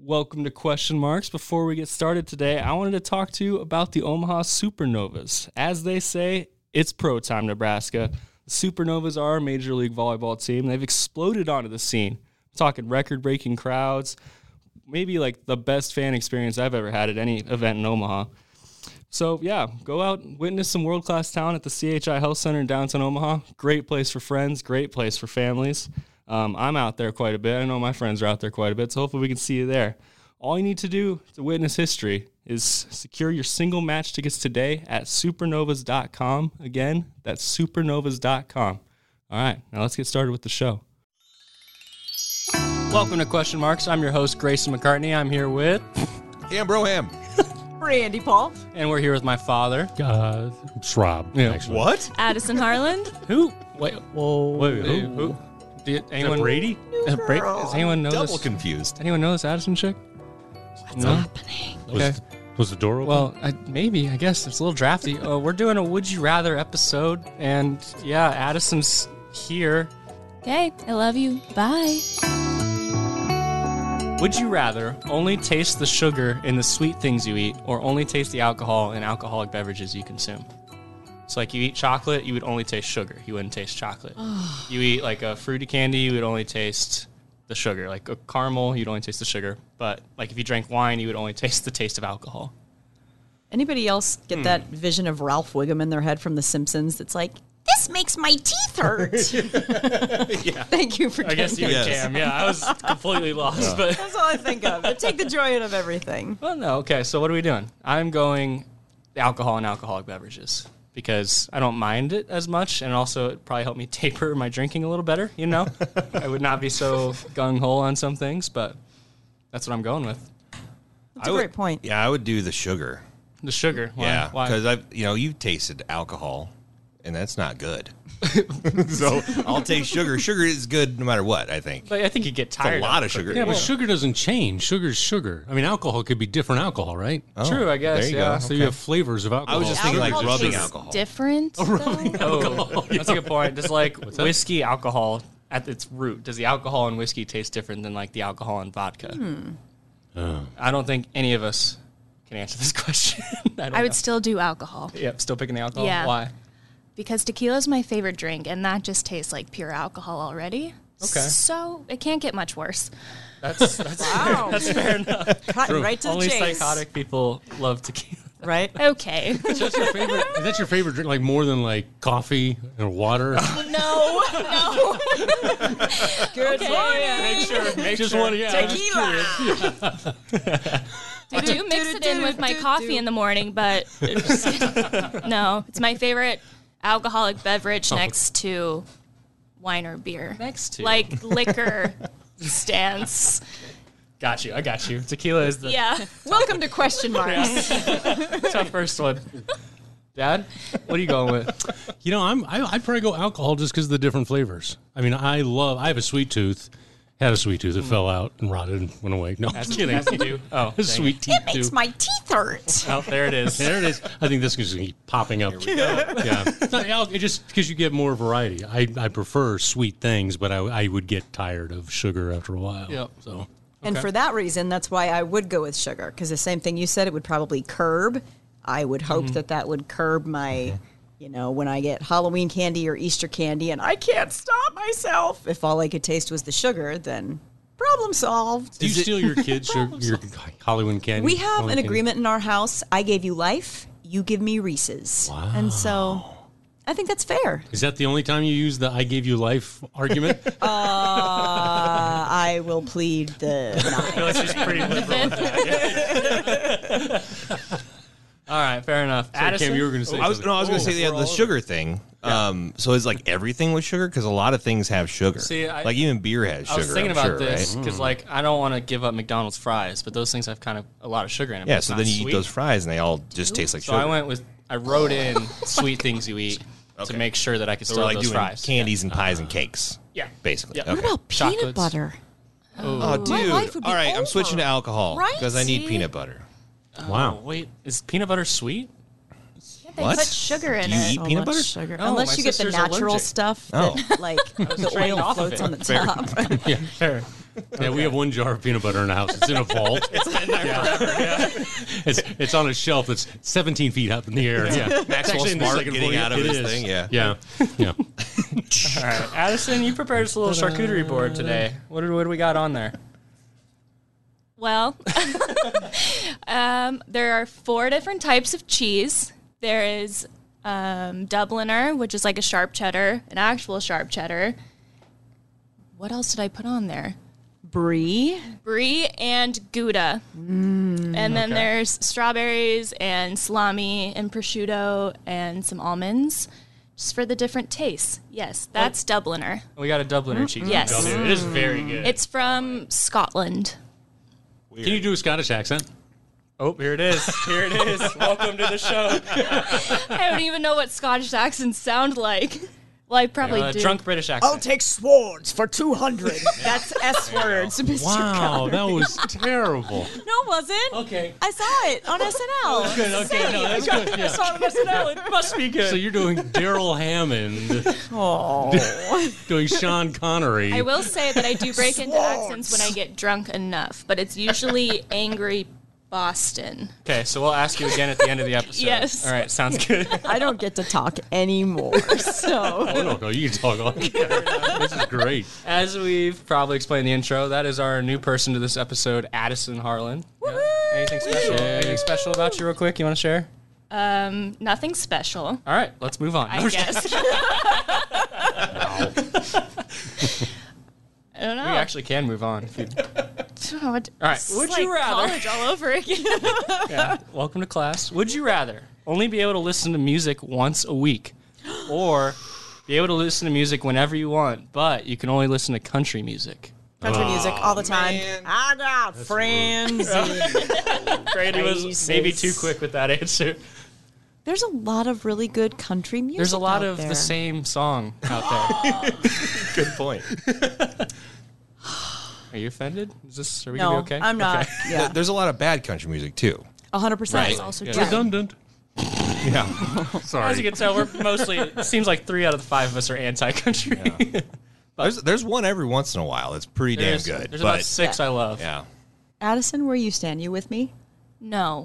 Welcome to Question Marks. Before we get started today, I wanted to talk to you about the Omaha Supernovas. As they say, it's pro time, Nebraska. The Supernovas are a Major League Volleyball team. They've exploded onto the scene. I'm talking record-breaking crowds, maybe like the best fan experience I've ever had at any event in Omaha. So, yeah, go out and witness some world-class talent at the CHI Health Center in downtown Omaha. Great place for friends, great place for families. I'm out there quite a bit. I know my friends are out there quite a bit, so hopefully we can see you there. All you need to do to witness history is secure your single match tickets today at supernovas.com. Again, that's supernovas.com. All right, now let's get started with the show. Welcome to Question Marks. I'm your host, Grayson McCartney. I'm here with... Ham. Randy Paul. And we're here with my father. It's Rob. Yeah. Actually. What? Addison Harland. Who? Wait, Wait, who? Anyone, Brady? Does anyone know Double this? confused. Anyone know this Addison chick? What's happening? Okay. Was the door open? Well, maybe. I guess it's a little drafty. We're doing a Would You Rather episode, and yeah, Addison's here. Okay, I love you. Bye. Would you rather only taste the sugar in the sweet things you eat, or only taste the alcohol in alcoholic beverages you consume? So, like, you eat chocolate, you would only taste sugar. You wouldn't taste chocolate. You eat, like, a fruity candy, you would only taste the sugar. Like, a caramel, you'd only taste the sugar. But, like, if you drank wine, you would only taste the taste of alcohol. Anybody else get that vision of Ralph Wiggum in their head from The Simpsons? That's like, this makes my teeth hurt. Yeah. Thank you for I guess you would Yes. jam. Yeah, I was completely lost. But That's all I think of. But take the joy out of everything. well, no. Okay, so what are we doing? I'm going alcohol and alcoholic beverages because I don't mind it as much, and also it probably helped me taper my drinking a little better, you know? I would not be so gung-ho on some things, but that's what I'm going with. That's a great point. Yeah, I would do the sugar. The sugar. Why? Yeah, Why? because you've tasted alcohol, and that's not good. So I'll take sugar. Sugar is good no matter what, I think. But I think you get It's tired a lot of of sugar. yeah, but sugar doesn't change. Sugar's sugar. I mean, alcohol could be different alcohol, right? Oh, True, I guess, There you yeah. go. So you have flavors of alcohol. I was just thinking like Alcohol rubbing tastes alcohol. different. Oh, that's a good point. Does, like, whiskey alcohol at its root, does the alcohol in whiskey taste different than, like, the alcohol in vodka? I don't think any of us can answer this question. I would still do alcohol Yep, still picking the alcohol? Yeah. Why? because tequila is my favorite drink, and that just tastes like pure alcohol already. Okay. So it can't get much worse. That's Wow. that's fair enough. Cutting right to the Only chase. psychotic people love tequila. Right? Okay. Is that your favorite drink? Like more than like coffee or water? No. Good Make Just sure. one. Yeah. Tequila. I do mix it in with my coffee in the morning, but no, it's my favorite alcoholic beverage next to wine or beer. Next to. Like liquor stands. Got you. I got you. Tequila is the Yeah. Welcome to Question Marks. tough first one. Dad, what are you going with? You know, I'd probably go alcohol just because of the different flavors. I mean, I have a sweet tooth. Had a sweet tooth. It fell out and rotted and went away. No, I'm just kidding. As you do. Oh, A dang sweet it. teeth It makes too. my teeth hurt. Oh, there it is. There it is. I think this is going to keep popping up. Yeah. It's not it just because you get more variety. I prefer sweet things, but I would get tired of sugar after a while. Yep. So And for that reason, that's why I would go with sugar. Because the same thing you said, it would probably curb. I would hope that would curb my, when I get Halloween candy or Easter candy and I can't stop myself. If all I could taste was the sugar, then problem solved. do you steal your kids your Hollywood candy? We have Halloween an candy? agreement in our house. I gave you life, you give me Reese's. Wow. And so I think that's fair. Is that the only time you use the "I gave you life" argument? I will plead the I feel like she's pretty liberal with that. All right, fair enough. Addison, Cam, you were going to say I was something. going to say the sugar thing. So is like everything with sugar? Because a lot of things have sugar. See, like even beer has sugar. I was thinking I'm about sure, this right? because, like, I don't want to give up McDonald's fries, but those things have kind of a lot of sugar in them. Yeah, It's so not then you sweet. eat those fries and they all just taste like So sugar. I wrote in sweet things you eat to make sure that I could So still we're have like those doing fries. candies and pies and cakes. Yeah. Basically. Yeah. Okay. What about peanut Chocolates. butter? Oh, dude. My life would be all right, I'm over. switching to alcohol Right? because I need See? peanut butter. Wow. Oh, wait, is peanut butter sweet? They What? put sugar in Do you it. eat So peanut much butter? sugar. Oh, Unless my you get the sister's natural allergic. stuff Oh. that, like, the trained oil off of floats it. on the Fair. top. Fair. Yeah, we have one jar of peanut butter in the house. It's in a vault. It's been there forever. Yeah. It's on a shelf that's 17 feet up in the air. Yeah, Maxwell Actually, in the Smart second getting floor, out of it his is. thing. Yeah. Yeah, yeah. All right, Addison, you prepared us a little charcuterie board today. What do we got on there? Well, there are 4 different types of cheese. There is Dubliner, which is like a sharp cheddar, an actual sharp cheddar. What else did I put on there? Brie. Brie and Gouda. And then there's strawberries and salami and prosciutto and some almonds, just for the different tastes. Yes, that's Dubliner. We got a Dubliner cheese. Yes. It is very good. It's from Scotland. Can you do a Scottish accent? Oh, here it is. Here it is. Welcome to the show. I don't even know what Scottish accents sound like. Well, I probably do. Drunk British accent. I'll take swords for 200. That's S words, Mr. Wow, that was terrible. No, it wasn't. Okay. I saw it on SNL. Good. Okay, no, that's good. Yeah. Saw it on SNL. It must be good. So you're doing Daryl Hammond, doing Sean Connery. I will say that I do break into accents when I get drunk enough, but it's usually angry Boston. Okay, so we'll ask you again at the end of the episode. Yes. All right, sounds good. I don't get to talk anymore, so. Oh, no, you can talk all. This is great. As we've probably explained in the intro, that is our new person to this episode, Addison Harlan. Yeah. Anything special? Anything special about you real quick you want to share? Nothing special, All right, let's move on. I guess. I don't know. We actually can move on. If you, All right, would you rather- college all over again? yeah. Welcome to class. Would you rather only be able to listen to music once a week or be able to listen to music whenever you want, but you can only listen to country music? Country music all the time. I got friends. Brady was maybe too quick with that answer. There's a lot of really good country music. There's a lot out of there. the same song out there. Good point. Are you offended? Are we No, gonna be okay? I'm not. Okay. Yeah, There's a lot of bad country music too. 100%. Right. Also Yeah. true. Redundant. Yeah. As you Sorry. can tell, we're mostly. It seems like 3 out of the 5 of us are anti-country. There's one every once in a while that's pretty damn There's good. There's but about 6 I love. yeah. Addison, where you stand? You with me? No.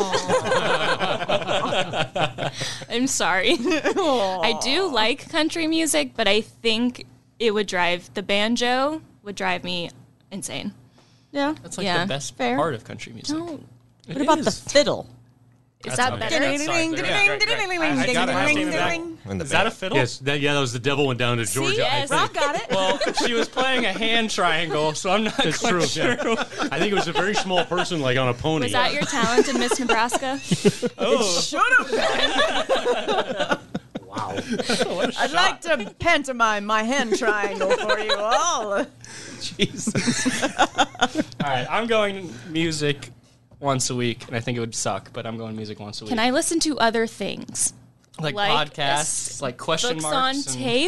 Oh. I'm sorry. I do like country music, but I think the banjo would drive me insane. Yeah. That's like Yeah, the best fair. part of country music. No. What about the fiddle? Is that better? That's sorry. I got it. In the Is that a band. fiddle? Yes, that was the devil went down to Georgia. yes. I Rob think. got it. Well, she was playing a hand triangle, so I'm not That's quite true. sure. Yeah. I think it was a very small person, like on a pony. Was that your talent in Miss Nebraska? Should have been. Wow. I'd like to pantomime my hand triangle for you all. Jesus. All right, I'm going music once a week, and I think it would suck, but I'm going music once a week. Can I listen to other things? like like podcasts, like question Books marks on and- tape?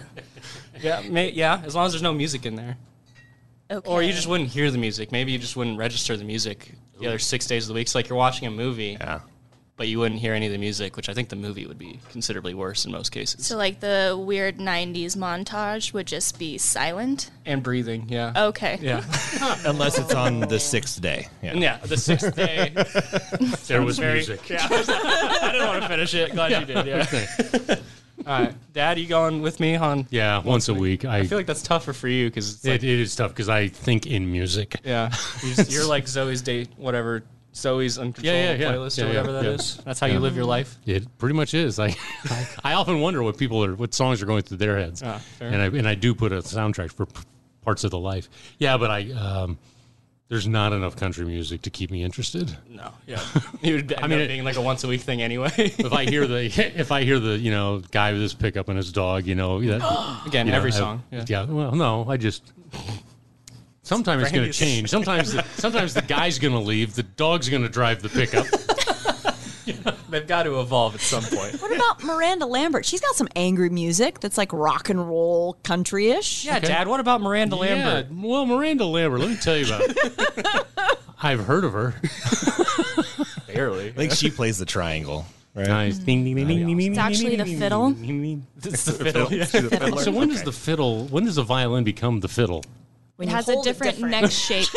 Yeah, as long as there's no music in there. Okay. Or you just wouldn't hear the music. Maybe you just wouldn't register the music the other 6 days of the week. So like you're watching a movie, Yeah. but you wouldn't hear any of the music, which I think the movie would be considerably worse in most cases. So like the weird 90s montage would just be silent? And breathing, yeah. Okay. Yeah. Unless it's on the 6th day. And yeah, the 6th day. There was very, music. Yeah, I didn't want to finish it. Glad you did, yeah. All right. Dad, you going with me on... Yeah, once a week. I feel like that's tougher for you because it's like... It is tough because I think in music. Yeah. You're like Zoe's date, whatever... Zoe's Uncontrollable Yeah. playlist Yeah, or whatever that yeah. is. That's how you live your life. It pretty much is. I often wonder what songs are going through their heads, Ah, fair. and I do put a soundtrack for parts of the life. Yeah, but there's not enough country music to keep me interested. No, yeah. It would end up being like a once a week thing anyway. If I hear the guy with his pickup and his dog, that, Again, every song. Yeah. Well, no, I just. Sometimes it's going to change. Sometimes the guy's going to leave. The dog's going to drive the pickup. They've got to evolve at some point. What about Miranda Lambert? She's got some angry music that's like rock and roll country-ish. Yeah, Dad, what about Miranda Lambert? Yeah, well, Miranda Lambert, let me tell you about it. I've heard of her. Barely. I think she plays the triangle. Right? Nice. Ding, ding, ding, ding, ding, ding, It's actually ding, the ding, fiddle. ding, ding, ding. It's the fiddle. So when does the violin become the fiddle? When It you has a hold it different different. neck shape.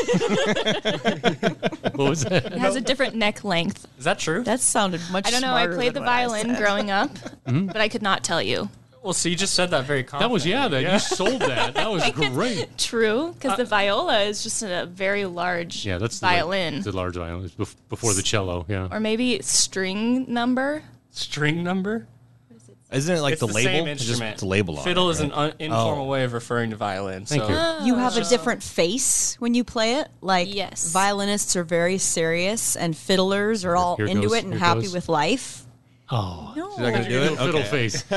What was that? It has a different neck length. Is that true? That sounded much. I don't know. I smarter played the than what I violin said. growing up, but I could not tell you. Well, see, you just said that very That was, confidently. you sold that. That was great. True, because the viola is just a very large Yeah, that's violin. The large violin. It's before the cello, yeah. Or maybe string number. String number? Isn't it like It's the the label? same It's instrument. just the label on Fiddle it, is an right? informal way of referring to violin. Thank so you. You have a different face when you play it. Like Yes. violinists are very serious, and fiddlers are all Here into goes, it and here happy goes. with life. Oh, No. Is that gonna do it? fiddle Okay. face.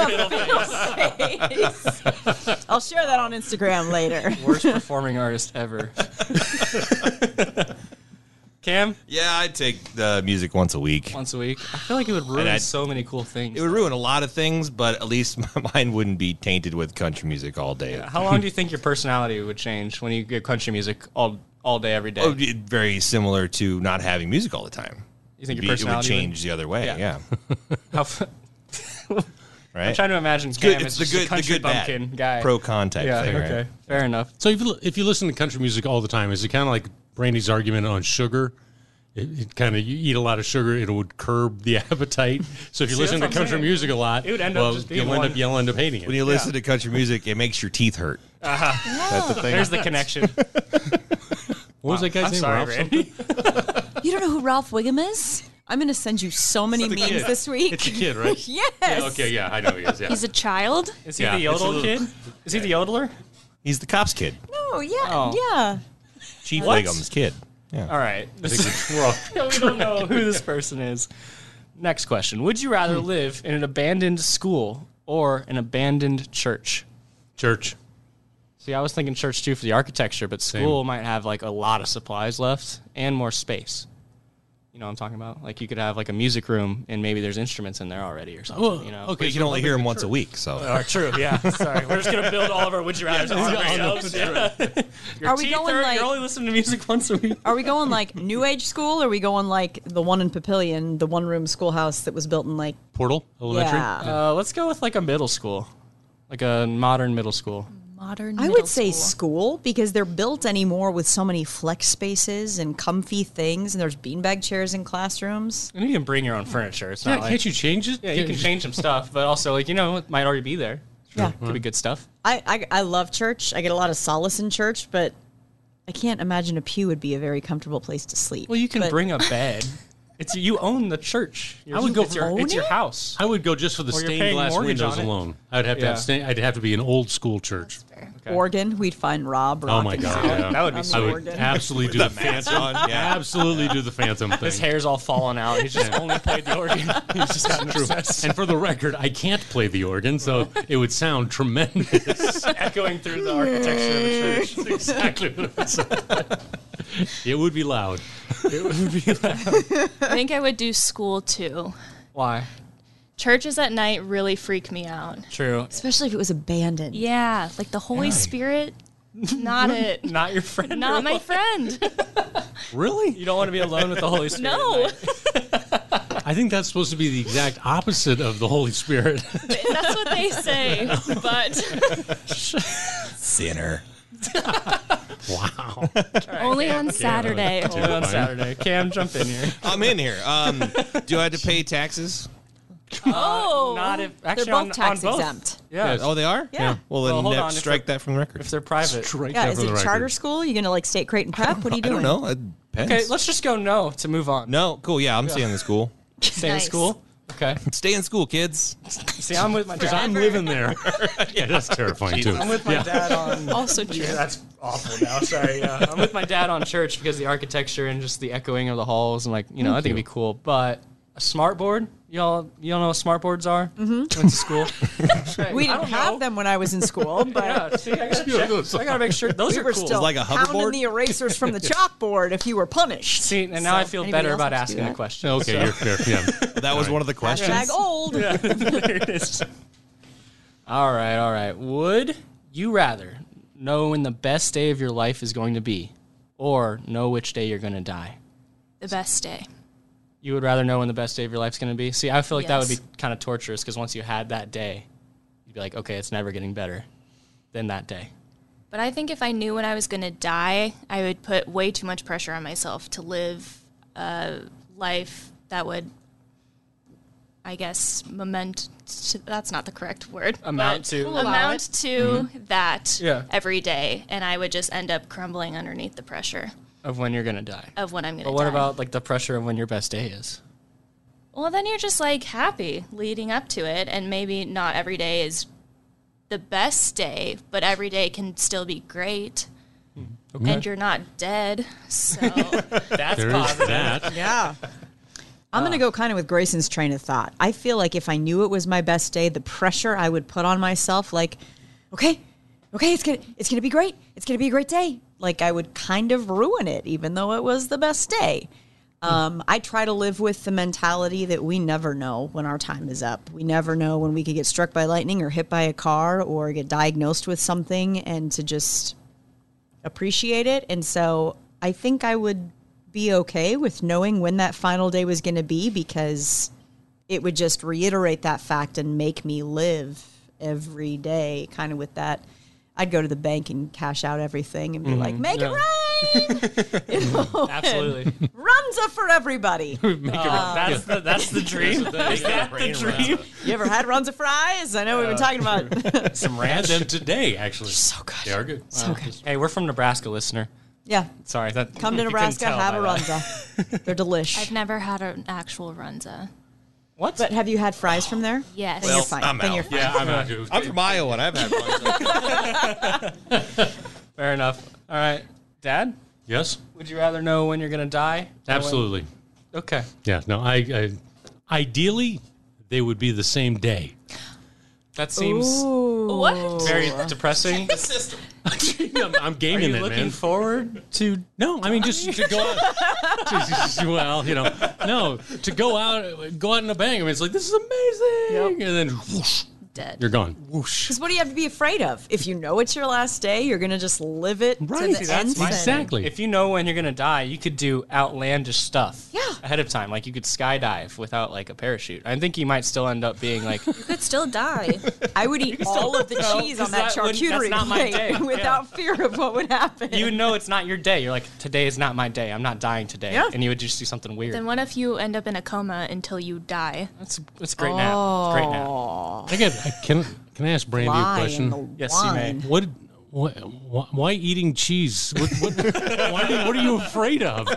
I'll share that on Instagram later. Worst performing artist ever. Cam, Yeah, I'd take the music once a week. once a week. I feel like it would ruin I'd- so many cool things. It would ruin a lot of things, but at least mine wouldn't be tainted with country music all day. How long do you think your personality would change when you get country music all day, every day? It would be very similar to not having music all the time. You think It your would personality change the other way. Yeah. Yeah. How f- Right. I'm trying to imagine It's Cam good. as It's the just a good, the country good, bumpkin bad, guy. pro con type Yeah, thing. okay. Right? Fair enough. So if you listen to country music all the time, is it kind of like Brandy's argument on sugar? It kind of, you eat a lot of sugar, it would curb the appetite. So if you See, listen to that's what I'm country saying. music a lot, It would end up well, just being you'll end up hating it. When you listen to country music, it makes your teeth hurt. That's the thing. There's the connection. What was that guy's I'm name? sorry, Ralph Randy. You don't know who Ralph Wiggum is? I'm going to send you so many memes kid. this week. It's a kid, right? Yes. Yeah, okay, yeah, I know who he is. Yeah. He's a child. Is he Yeah, the it's a yodel little- kid? Is he the yodeler? He's the cop's kid. Oh, yeah. Oh. Yeah. Chief What? Wiggum's kid. Yeah. All right. I think we're all- We don't know who this person is. Next question. Would you rather live in an abandoned school or an abandoned church? Church. See, I was thinking church too for the architecture, but school might have like a lot of supplies left and more space. You know what I'm talking about? Like you could have like a music room and maybe there's instruments in there already or something. Well, you know? okay. But you can only hear him once a week, so. True, yeah. Sorry. We're just going to build all of our would you rather on ourselves. Yeah. Your Are we teeth going hurt, like- You're only listening to music once a week. Are we going like New Age school? Or are we going like the one in Papillion, the one-room schoolhouse that was built in like... Portal Elementary. Yeah. Let's go with like a middle school. Like a modern middle school. Modern. I middle would say school. school because they're built anymore with so many flex spaces and comfy things, and there's beanbag chairs in classrooms. And you can bring your own furniture. It's Yeah, not like, can't you change it? Yeah, you can change some stuff, but also like, you know, it might already be there. Yeah. Could be good stuff. I love church. I get a lot of solace in church, but I can't imagine a pew would be a very comfortable place to sleep. Well, you can But bring a bed. You own the church. I would go it's for your, own it's your it? house. I would go just for the Or you're stained paying glass mortgage windows on it. alone. I'd have to Yeah. I'd have to be an old school church. Okay. organ. We'd find Rob. Oh my rocking god, out. yeah. That would be On the sweet. I would organ. absolutely do the phantom. on, yeah. Absolutely do the phantom thing. His hair's all falling out. He's just only played the organ. He's just gotten obsessed. And for the record, I can't play the organ, so it would sound tremendous. Echoing through the architecture of a church. That's exactly what it would sound like. It would be loud. I think I would do school too. Why? Churches at night really freak me out. True. Especially if it was abandoned. Yeah, like the Holy Spirit, not it. Not your friend. Not or my what? friend. Really? You don't want to be alone with the Holy Spirit. at No, night. I think that's supposed to be the exact opposite of the Holy Spirit. that's what they say. But Sinner. Wow. only on Saturday. Only on Saturday. Cam, jump in here. I'm in here. Do I have to pay taxes? Oh, Not if They're actually both tax on both. exempt. Yeah. Oh, they are? Yeah. Well, Well, then hold on, if strike they're- that from the record. If they're private. Strike Yeah, that is for it the record. charter school? You gonna like state crate and prep? What are you I doing? don't know. It depends. Okay, let's just go no to move on. No, cool. Yeah, I'm staying in school. Stay in Nice. school. Okay. Stay in school, kids. See, I'm with my Because dad. I'm living there. Yeah, that's terrifying, too. I'm with my dad on. also true. Yeah, that's awful now. Sorry. Yeah. I'm with my dad on church because the architecture and just the echoing of the halls and like I think it'd be cool. But a smart board, y'all know what smart boards are? Mm-hmm. Went to school. We I didn't don't have know. them when I was in school, but Yeah, see, I gotta make sure those we are were cool. still like a pounding hoverboard? the erasers from the chalkboard if you were punished. See, and now I So, feel anybody better else about wants to do asking the that? question. Okay, you're fair. Yeah. That was one of the questions. Hashtag old. There it is. All right. Would you rather know when the best day of your life is going to be or know which day you're going to die? The best day. You would rather know when the best day of your life's going to be? See, I feel like that would Yes. be kind of torturous because once you had that day, you'd be like, okay, it's never getting better than that day. But I think if I knew when I was going to die, I would put way too much pressure on myself to live a life that would, I guess, that's not the correct word. Amount but to. Amount to that Yeah. every day. And I would just end up crumbling underneath the pressure Of when you're going to die. of when I'm going to But die. what about like the pressure of when your best day is? Well, then you're just like happy leading up to it. And maybe not every day is the best day, but every day can still be great. Okay. And you're not dead. So That's There is positive. that. Yeah. I'm going to go kind of with Grayson's train of thought. I feel like if I knew it was my best day, the pressure I would put on myself, like, okay, it's gonna be great. It's gonna be a great day. Like I would kind of ruin it, even though it was the best day. I try to live with the mentality that we never know when our time is up. We never know when we could get struck by lightning or hit by a car or get diagnosed with something, and to just appreciate it. And so I think I would be okay with knowing when that final day was going to be, because it would just reiterate that fact and make me live every day kind of with that. I'd go to the bank and cash out everything and be like, make it rain! You know, Absolutely. Runza for everybody. That's the dream. Is that the dream? You ever had Runza fries? I know we've been talking about Some Had ranch. them today, actually. so good. They are good. So good. Hey, we're from Nebraska, listener. Yeah. Sorry. That, Come to you couldn't Nebraska, tell have a by that. Runza. They're delish. I've never had an actual runza. What? But have you had fries from there? Yes. Then you're fine. I'm then out. you're fine. Yeah, I'm out, dude. I'm from Iowa, and I've had one. Fair enough. All right. Dad, Yes, would you rather know when you're going to die? or when- absolutely. Okay. Yeah, no, I ideally, they would be the same day. That seems What? very depressing. I'm Are gaming you it, looking man. forward to... No, I mean just to go out. Well, no, to go out in a bang. I mean, it's like this is amazing, and then whoosh, Dead. you're gone. Because what do you have to be afraid of? If you know it's your last day, you're going to just live it Right. to See, the that's end. my- Exactly. If you know when you're going to die, you could do outlandish stuff Yeah. ahead of time. Like you could skydive without like a parachute. I think you might still end up being like... You could still die. I would eat all of the cheese on 'cause that that wouldn't- that's charcuterie not my plate day. without fear of what would happen. You would know it's not your day. You're like, today is not my day. I'm not dying today. Yeah. And you would just do something weird. Then what if you end up in a coma until you die? That's a great nap. It's a great nap. Can I ask Brandy a Lie question? in the Yes, you may. wine. Why eating cheese? What are you afraid of?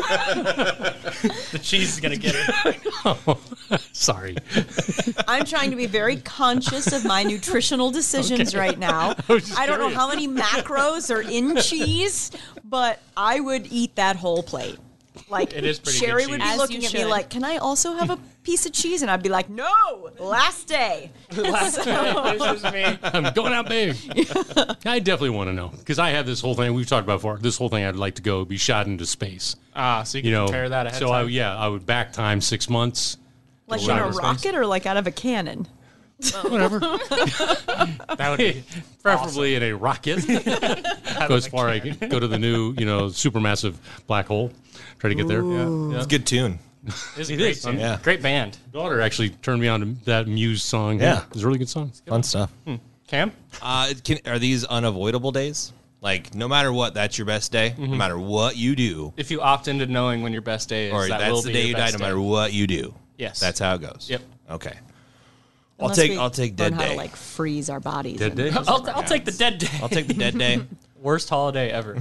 The cheese is going to get it. Sorry. I'm trying to be very conscious of my nutritional decisions right now. was just I don't know curious. how many macros are in cheese, but I would eat that whole plate. Like, It is pretty good Sherry would be cheese. As looking you at me should. like, "Can I also have a piece of cheese?" And I'd be like, "No, last day." This is me. I'm going out big. I definitely want to know because I have this whole thing we've talked about before. This whole thing I'd like to go be shot into space. So you can prepare that ahead So of time. I would back time 6 months. Like in Whatever. a rocket or like out of a cannon. Whatever. That would be Preferably in a rocket. Go as far I can. Go to the new, supermassive black hole. Try to get there. It's a good tune. It's It great, is. tune. Yeah. Great band. Daughter actually turned me on to that Muse song. Yeah. It's a really good song. Fun stuff. Cam? Are these unavoidable days? Like, no matter what, that's your best day. No matter what you do, If you opt into knowing when your best day is, or that will that's the be day your you die. best No matter what you do, Yes. that's how it goes. Yep. Okay. Unless we I'll take learn dead how day. to like freeze our bodies. Dead and- day? I'll take the dead day. I'll take the dead day. Worst holiday ever.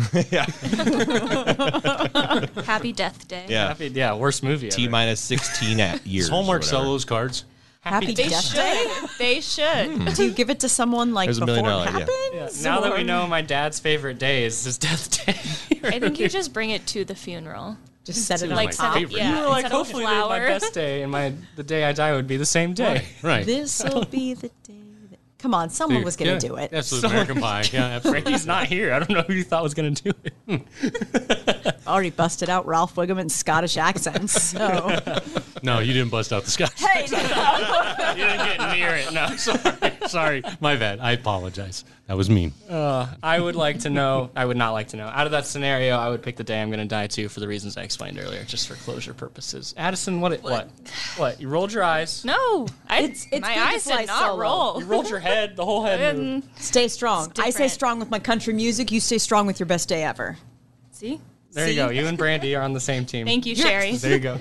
Happy Death Day. Yeah. Worst movie ever. T minus 16 years. Does Hallmark or sell whatever. those cards? Happy They Death Day. should. They should. Do you give it to someone like There's a before $1 it million idea. happens? Now that we or- know my dad's favorite day is his death day. I think you just bring it to the funeral. Just set it Like on Like my top. set favorite. it, yeah, You were like, instead of a hopefully my flower. best day and the day I die would be the same day. Right. This'll be the day. Come on, someone was going to do it. Absolutely. American Pie. Yeah, absolutely. He's not here. I don't know who you thought was going to do it. already busted out Ralph Wiggum's Scottish accent. So No, you didn't bust out the Scotch. hey, You didn't get near it. No, Sorry, my bad. I apologize. That was mean. I would like to know. I would not like to know. Out of that scenario, I would pick the day I'm going to die too for the reasons I explained earlier, just for closure purposes. Addison, what? You rolled your eyes. No, It's my good to eyes fly did not solo. roll. You rolled your head. The whole head moved. stay strong. It's I stay different. strong with my country music. You stay strong with your best day ever. See? There you go. You and Brandy are on the same team. Thank you, Sherry. There you go.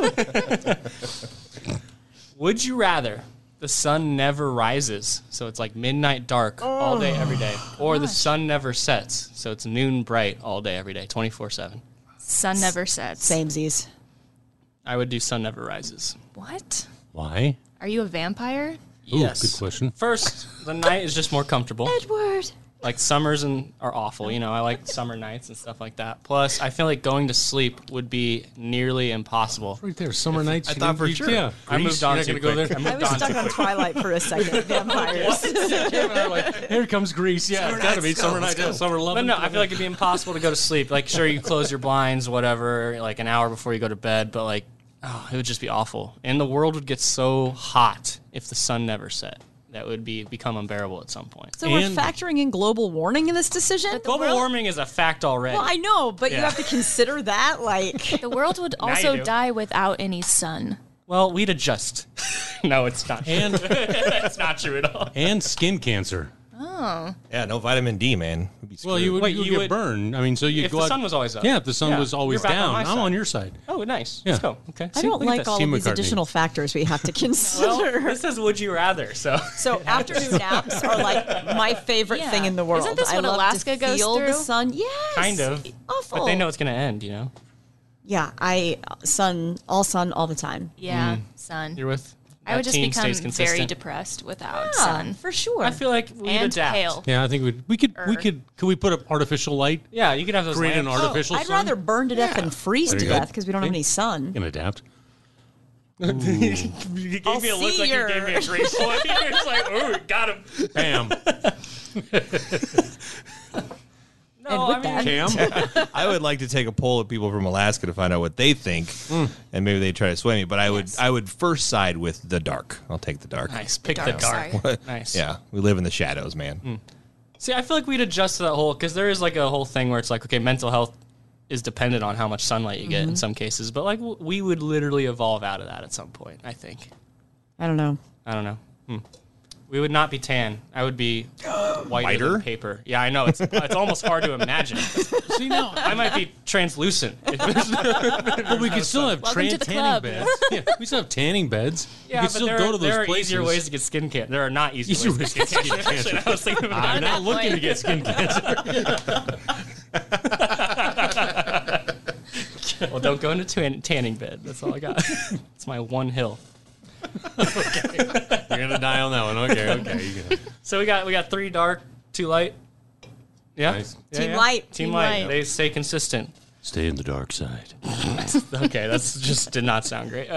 Would you rather the sun never rises, so it's like midnight dark all day, every day, or the sun never sets, so it's noon bright all day, every day, 24/7? Sun never sets. Samesies. I would do sun never rises. What? Why? Are you a vampire? Ooh, Yes. good question. First, the night is just more comfortable. Edward. Like summers are awful, you know. I like summer nights and stuff like that. Plus, I feel like going to sleep would be nearly impossible. Right there, summer nights. I thought for sure. Yeah, I moved on You're too not gonna quick. go I there. I moved was on stuck too on quick. Twilight for a second. Vampires. Here comes Greece. Yeah, it's gotta be summer night. Yeah, summer love. But no, I feel like it'd be impossible to go to sleep. Like, sure, you close your blinds, whatever, like an hour before you go to bed, but like, it would just be awful. And the world would get so hot if the sun never set. That would become unbearable at some point. So we're And- factoring in global warming in this decision? Global warming is a fact already. Well, I know, but you Yeah. have to consider that. Like, The world would you also do. die without any sun. Well, we'd adjust. No, it's not. And That's not true at all. and skin cancer. Yeah, no vitamin D, man. We'd be Well, you screwed. would, Wait, you would you get would- burned. I mean, so you If go the out- sun was always up. Yeah, if the sun Yeah, was always you're back on down, my I'm side. on your side. Oh, nice. Yeah. Let's go. Okay. I don't look at like this. all Steve of these McCartney. additional factors we have to consider. Well, this says would you rather, so. So afternoon naps are like my favorite Yeah. thing in the world. Isn't this I what love Alaska to goes feel the through? sun. Yes, Kind of. Awful. But they know it's going to end, you know? Yeah, sun all the time. Yeah, sun. You're with. I would that just team become stays very consistent. depressed without Yeah, sun. for sure. I feel like we'd And adapt. pale. Yeah, I think could we put up artificial light? Yeah, you could have those Create an lamps. artificial I'd sun? rather burn to death and freeze There to you go. death because we don't have any sun. Can adapt. You gave I'll me a look see like you your- gave me a great point. It's like, ooh, got him. Bam. And with that- Cam. I would like to take a poll of people from Alaska to find out what they think, and maybe they try to sway me. But I would first side with the dark. I'll take the dark. Nice. Pick the Dark dark. side. Nice. Yeah, we live in the shadows, man. See, I feel like we'd adjust to that whole, because there is like a whole thing where it's like, okay, mental health is dependent on how much sunlight you get in some cases. But like, we would literally evolve out of that at some point, I think. I don't know. I don't know. We would not be tan. I would be whiter Whiter? than paper. Yeah, I know. It's almost hard to imagine. See now, I might be translucent. but we could still have Welcome to the tanning club. beds. Yeah, we still have tanning beds. Yeah, you but could still there, go to there those are places. easier ways to get skin cancer. There are not easier Easier ways to get skin cancer. Actually, I was thinking about I'm that. not looking to get skin cancer. Well, don't go into a tanning bed. That's all I got. It's my one hill. You're gonna die on that one. Okay. You can. So we got 3 dark, 2 light. Yeah. Nice. Yeah, Team yeah. light. Team Team light. light. They stay consistent. Stay in the dark side. Okay, that's just did not sound great.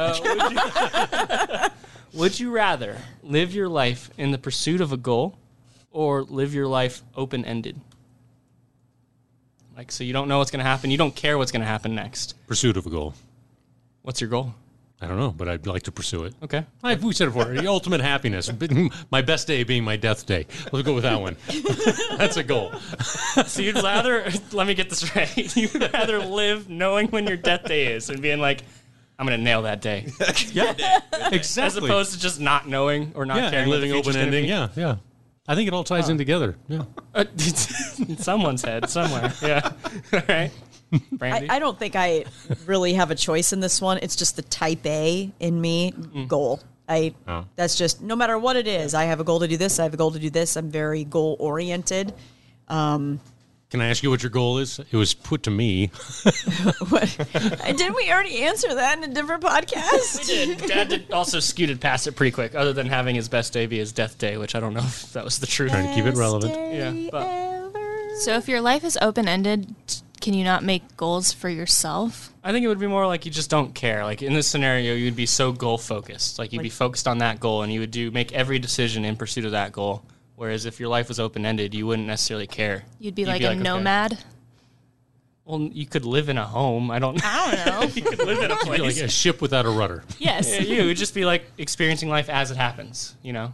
Would you rather live your life in the pursuit of a goal or live your life open-ended? Like, so you don't know what's going to happen. You don't care what's going to happen next. Pursuit of a goal. What's your goal? I don't know, but I'd like to pursue it. Okay. We said it before. The ultimate happiness. My best day being my death day. Let's go with that one. That's a goal. So you'd rather, let me get this right, you'd rather live knowing when your death day is and being like, I'm going to nail that day. Yeah, exactly. As opposed to just not knowing or not yeah, caring. and what the living future's open gonna ending. be. Yeah. I think it all ties in together. Yeah. In someone's head, somewhere. Yeah. All right. Brandy? I don't think I really have a choice in this one. It's just the type A in me goal. That's just no matter what it is. I have a goal to do this. I have a goal to do this. I'm very goal oriented. Can I ask you what your goal is? It was put to me. Didn't we already answer that in a different podcast? Dad also scooted past it pretty quick, other than having his best day be his death day, which I don't know if that was the truth. Trying to keep it relevant. Yeah, but So if your life is open-ended, can you not make goals for yourself? I think it would be more like you just don't care. Like in this scenario, you'd be so goal focused. Like you'd be focused on that goal, and you would make every decision in pursuit of that goal. Whereas if your life was open ended, you wouldn't necessarily care. You'd be like a okay. nomad. Well, you could live in a home. I don't know. You could live in a You're place. like a ship without a rudder. Yes. Yeah, you would just be like experiencing life as it happens, you know?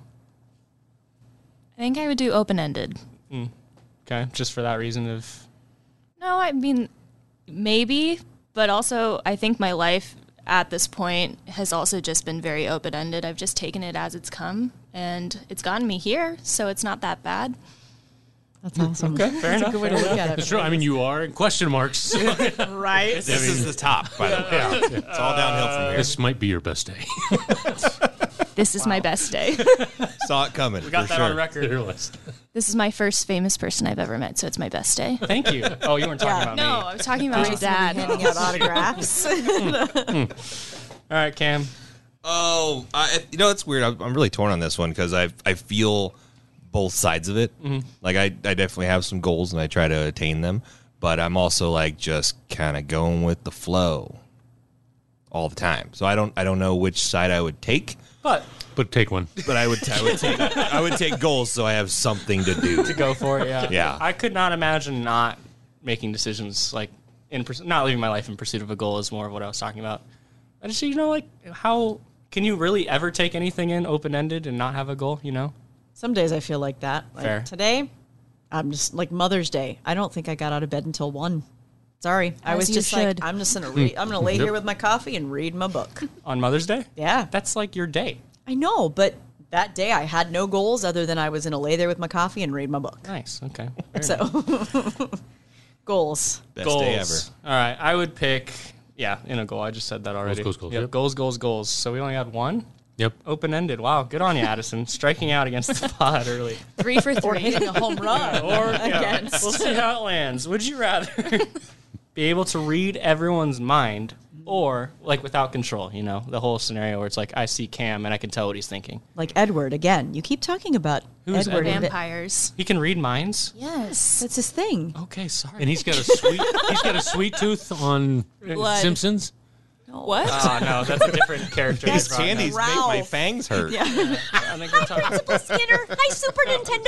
I think I would do open-ended. Okay, just for that reason of... No, I mean, maybe, but also I think my life at this point has also just been very open-ended. I've just taken it as it's come, and it's gotten me here, so it's not that bad. That's awesome. Okay, fair enough. Good way to look at It's it. true. I mean, you are in question marks. Right? This is the top, by the way. It's all downhill from here. This might be your best day. This is my best day. Saw it coming. We got for that sure. on record. This is my first famous person I've ever met, so it's my best day. Thank you. Oh, you weren't talking about No, me. I was talking about my Grace will be dad. handing out autographs. All right, Cam. Oh, it's weird. I'm really torn on this one because I feel both sides of it. Like I definitely have some goals and I try to attain them, but I'm also like just kind of going with the flow all the time. So I don't know which side I would take, But take one. but I would take goals so I have something to do. To go for it, yeah. Yeah. I could not imagine not making decisions, like, not living my life in pursuit of a goal is more of what I was talking about. I just, like, how can you really ever take anything in open-ended and not have a goal, Some days I feel like that. Like Fair. Today, I'm just like Mother's Day. I don't think I got out of bed until 1. Sorry. I As was you just should. like, I'm just going to read. I'm going to lay here with my coffee and read my book. On Mother's Day? Yeah. That's like your day. I know, but that day I had no goals other than I was going to lay there with my coffee and read my book. Nice, okay. Very nice. So, goals. Best day ever. All right, I would pick, in a goal. I just said that already. Goals, goals, Yep, yep. goals. So we only had one? Yep. Open-ended. Wow, good on you, Addison. Striking out against the pod early. 3 for 3. Or hitting a home run. Or Against. we'll see how it lands. Would you rather be able to read everyone's mind or like without control, the whole scenario where it's like I see Cam and I can tell what he's thinking. Like Edward, again. You keep talking about Who's Edward. Edward? Vampires. He can read minds? Yes. That's his thing. Okay, sorry. And he's got a sweet tooth on Blood. Simpsons. What? Oh, no, that's a different character. These you brought up. candies make my Ralph. fangs hurt. I think we're talking Skinner, hi Super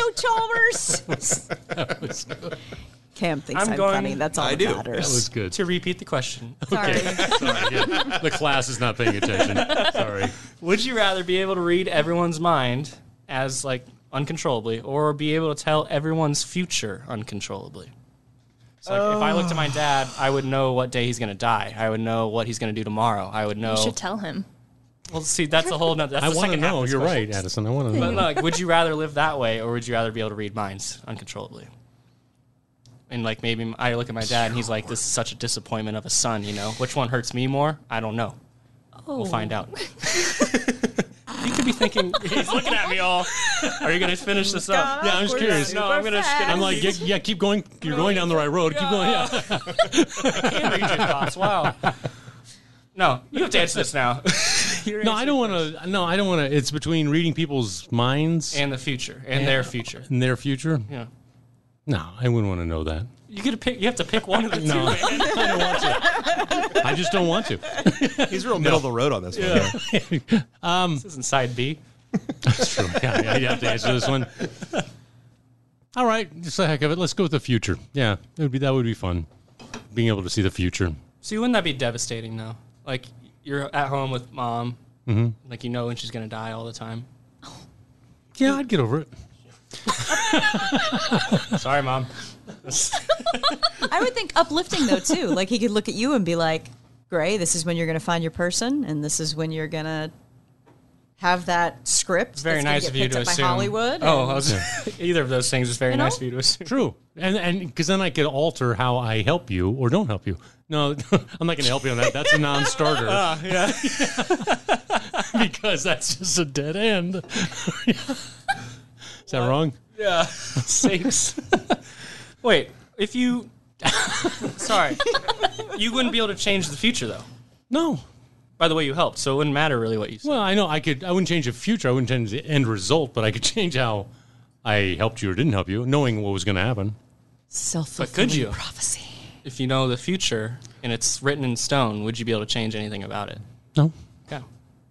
Nintendo Chalmers. Cam thinks I'm I'm going- funny. That's all I that do. That matters. was good. to repeat the question. Sorry. Sorry, yeah. The class is not paying attention. Sorry. Would you rather be able to read everyone's mind as like uncontrollably or be able to tell everyone's future uncontrollably? So like, if I looked at my dad, I would know what day he's going to die. I would know what he's going to do tomorrow. I would know. You should tell him. Well, see, that's a whole nother. That's I the want to second half know. of this You're question. right, Addison. I want to But know. like, would you rather live that way, or would you rather be able to read minds uncontrollably? And like, maybe I look at my dad, and he's like, "This is such a disappointment of a son." Which one hurts me more? I don't know. We'll find out. You could be thinking, he's looking at me all. Are you going to finish this up? Yeah, I'm just curious. No, I'm going to. I'm like, yeah, keep going. You're going down the right road. Keep going. Yeah. I can't read your thoughts. Wow. No, you have to answer this now. No, I don't want to. No, I don't want to. It's between reading people's minds And the future, and their future. and their future. Yeah. No, I wouldn't want to know that. You get to pick. You have to pick one of the two. No, Man. I don't want to. I just don't want to. He's real middle of the road on this one. This isn't side B. That's true. Yeah, you have to answer this one. All right, just the heck of it. Let's go with the future. Yeah, that would be fun. Being able to see the future. See, wouldn't that be devastating though? Like you're at home with mom, like when she's gonna die all the time. Yeah, I'd get over it. Sorry, mom. I would think uplifting though too. Like he could look at you and be like, "Gray, this is when you're going to find your person, and this is when you're going to have that script." Very that's gonna nice get of you picked to up by assume. Hollywood. Oh, and- I was, either of those things is very nice of you to assume. True, and because then I could alter how I help you or don't help you. No, I'm not going to help you on that. That's a non-starter. Yeah. Because that's just a dead end. Is that wrong? Yeah. Sakes. Wait, if you. Sorry. You wouldn't be able to change the future though. No. By the way, you helped, so it wouldn't matter really what you said. Well, I know I wouldn't change the future. I wouldn't change the end result, but I could change how I helped you or didn't help you, knowing what was going to happen. Self-fulfilling But could you? prophecy. If you know the future and it's written in stone, would you be able to change anything about it? No. Yeah.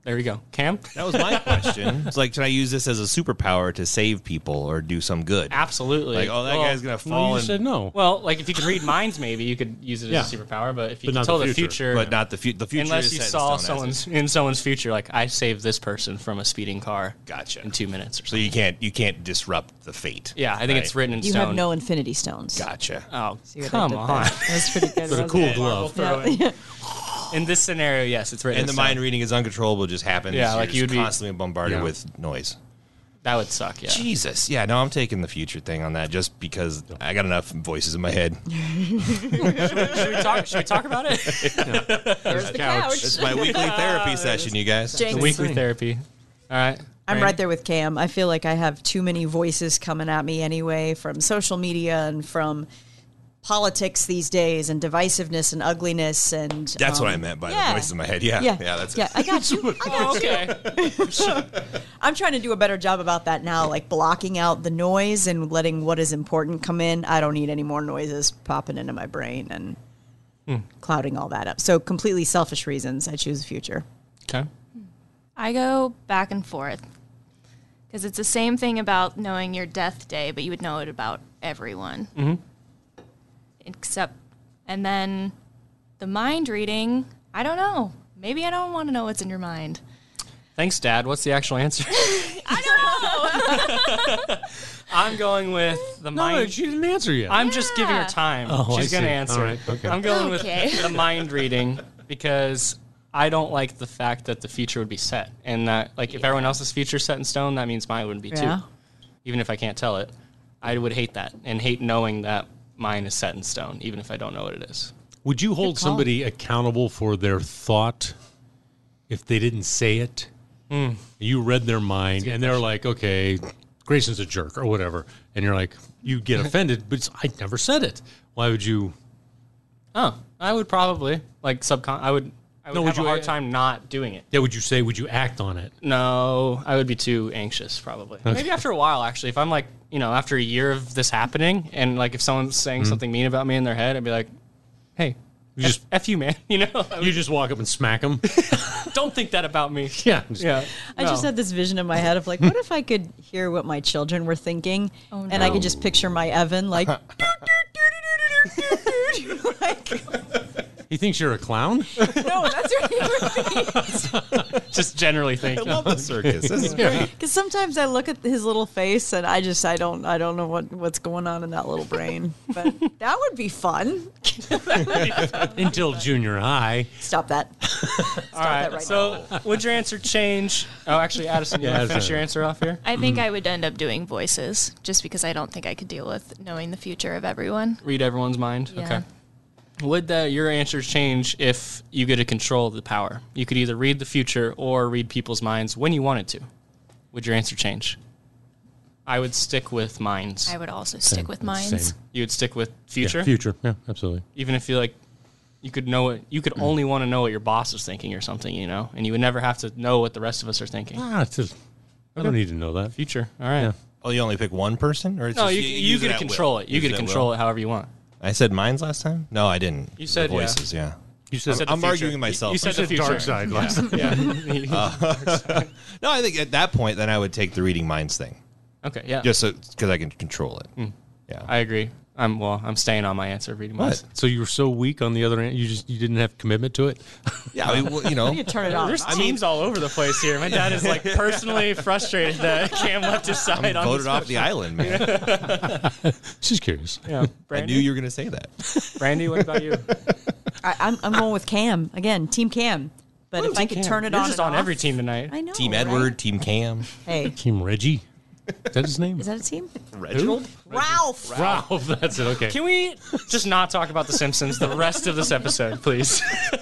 There we go. Cam? That was my question. It's like, can I use this as a superpower to save people or do some good? Absolutely. Like, oh, that guy's gonna No, fall you in, said no. Well, like if you could read minds, maybe you could use it as a superpower. But if you But could not tell the the future. future, but not the future. The future unless is you set in saw stone, in someone's future, like I saved this person from a speeding car. Gotcha. In 2 minutes or So something. you can't disrupt the fate. Yeah, I think it's written in You stone. have no infinity stones. Gotcha. Oh, See what I come did on. there? That was pretty good. But a wasn't cool it? glove. Yeah. In this scenario, yes, it's written And in the stone. mind reading is uncontrollable. Just happens. Yeah, You're like just you'd be- constantly bombarded Yeah. with noise. That would suck, yeah. Jesus. Yeah, no, I'm taking the future thing on that just because I got enough voices in my head. Should we talk about it? There's the couch. It's my weekly therapy session, you guys. The weekly therapy. All right. I'm Randy? right there with Cam. I feel like I have too many voices coming at me anyway from social media and from politics these days and divisiveness and ugliness and That's what I meant by the voice in my head. Yeah, that's yeah. it. I got you. I got Okay. I'm trying to do a better job about that now, like blocking out the noise and letting what is important come in. I don't need any more noises popping into my brain and clouding all that up. So completely selfish reasons, I choose the future. Okay. I go back and forth because it's the same thing about knowing your death day, but you would know it about everyone. Mm-hmm. Except, and then the mind reading, I don't know. Maybe I don't want to know what's in your mind. Thanks, Dad. What's the actual answer? I don't know. I'm going with the No, mind. she didn't answer yet. I'm just giving her time. Oh, I She's going to see. answer. All right, okay. I'm going Okay. with the mind reading because I don't like the fact that the future would be set. And that, like, if everyone else's future is set in stone, that means mine wouldn't be Yeah. too. Even if I can't tell it. I would hate that and hate knowing that mine is set in stone, even if I don't know what it is. Would you hold call. somebody accountable for their thought if they didn't say it? You read their mind, and they're like, okay, Grayson's a jerk or whatever. And you're like, you get offended, but I never said it. Why would you? Oh, I would probably, like, I would No, would have a you- hard time not doing it. Yeah, would you act on it? No, I would be too anxious probably. Maybe after a while, actually. If I'm like, after a year of this happening and like if someone's saying something mean about me in their head, I'd be like, hey, You just F you, man. you just walk up and smack them. Don't think that about me. Yeah. Yeah. I just had this vision in my head of like, what if I could hear what my children were thinking, and I could just picture my Evan like, like He thinks you're a clown? no, that's right. just generally I thinking. love the circus. This is great. Because sometimes I look at his little face and I don't know what's going on in that little brain. But that would be fun. Until junior high. Stop that. All right. that right So would your answer change? Oh, actually, Addison, you Yeah, want to finish Addison. your answer off here? I think I would end up doing voices just because I don't think I could deal with knowing the future of everyone. Read everyone's mind? Yeah. Okay. Would your answers change if you get to control the power? You could either read the future or read people's minds when you wanted to. Would your answer change? I would stick with minds. I would also stick with minds. Same. You would stick with future? Yeah, future. Yeah, absolutely. Even if you could know it, you could only want to know what your boss is thinking or something, and you would never have to know what the rest of us are thinking. It's just, I don't need to know that. Future. All right. Yeah. Oh, you only pick one person, or it's No, just, you use get to at control will? it. You Use get to at control will? it however you want. I said mines last time. No, I didn't. You said the yeah. voices. Yeah. You said, said the I'm future. arguing myself. You said the said future. dark side last time. Yeah. No, I think at that point, then I would take the reading minds thing, Okay. Yeah. just because I can control it. Yeah. I agree. I'm staying on my answer of reading minds. What? So you were so weak on the other end, you didn't have commitment to it? Yeah. I mean, well, You turn it on. There's teams all over the place here. My dad is like personally frustrated that Cam left his side on voted this off the island, man. Just curious. Yeah. I Brandy? knew you were going to say that. Brandy, what about you? I'm going with Cam again, Team Cam. But if I could turn it You're on, just and on off, every team tonight. I know. Team right? Edward, Team Cam. Hey, Team Reggie? Is that his name? is that a team? Reginald? Ralph. Ralph. That's it. Okay. Can we just not talk about The Simpsons the rest of this episode, please?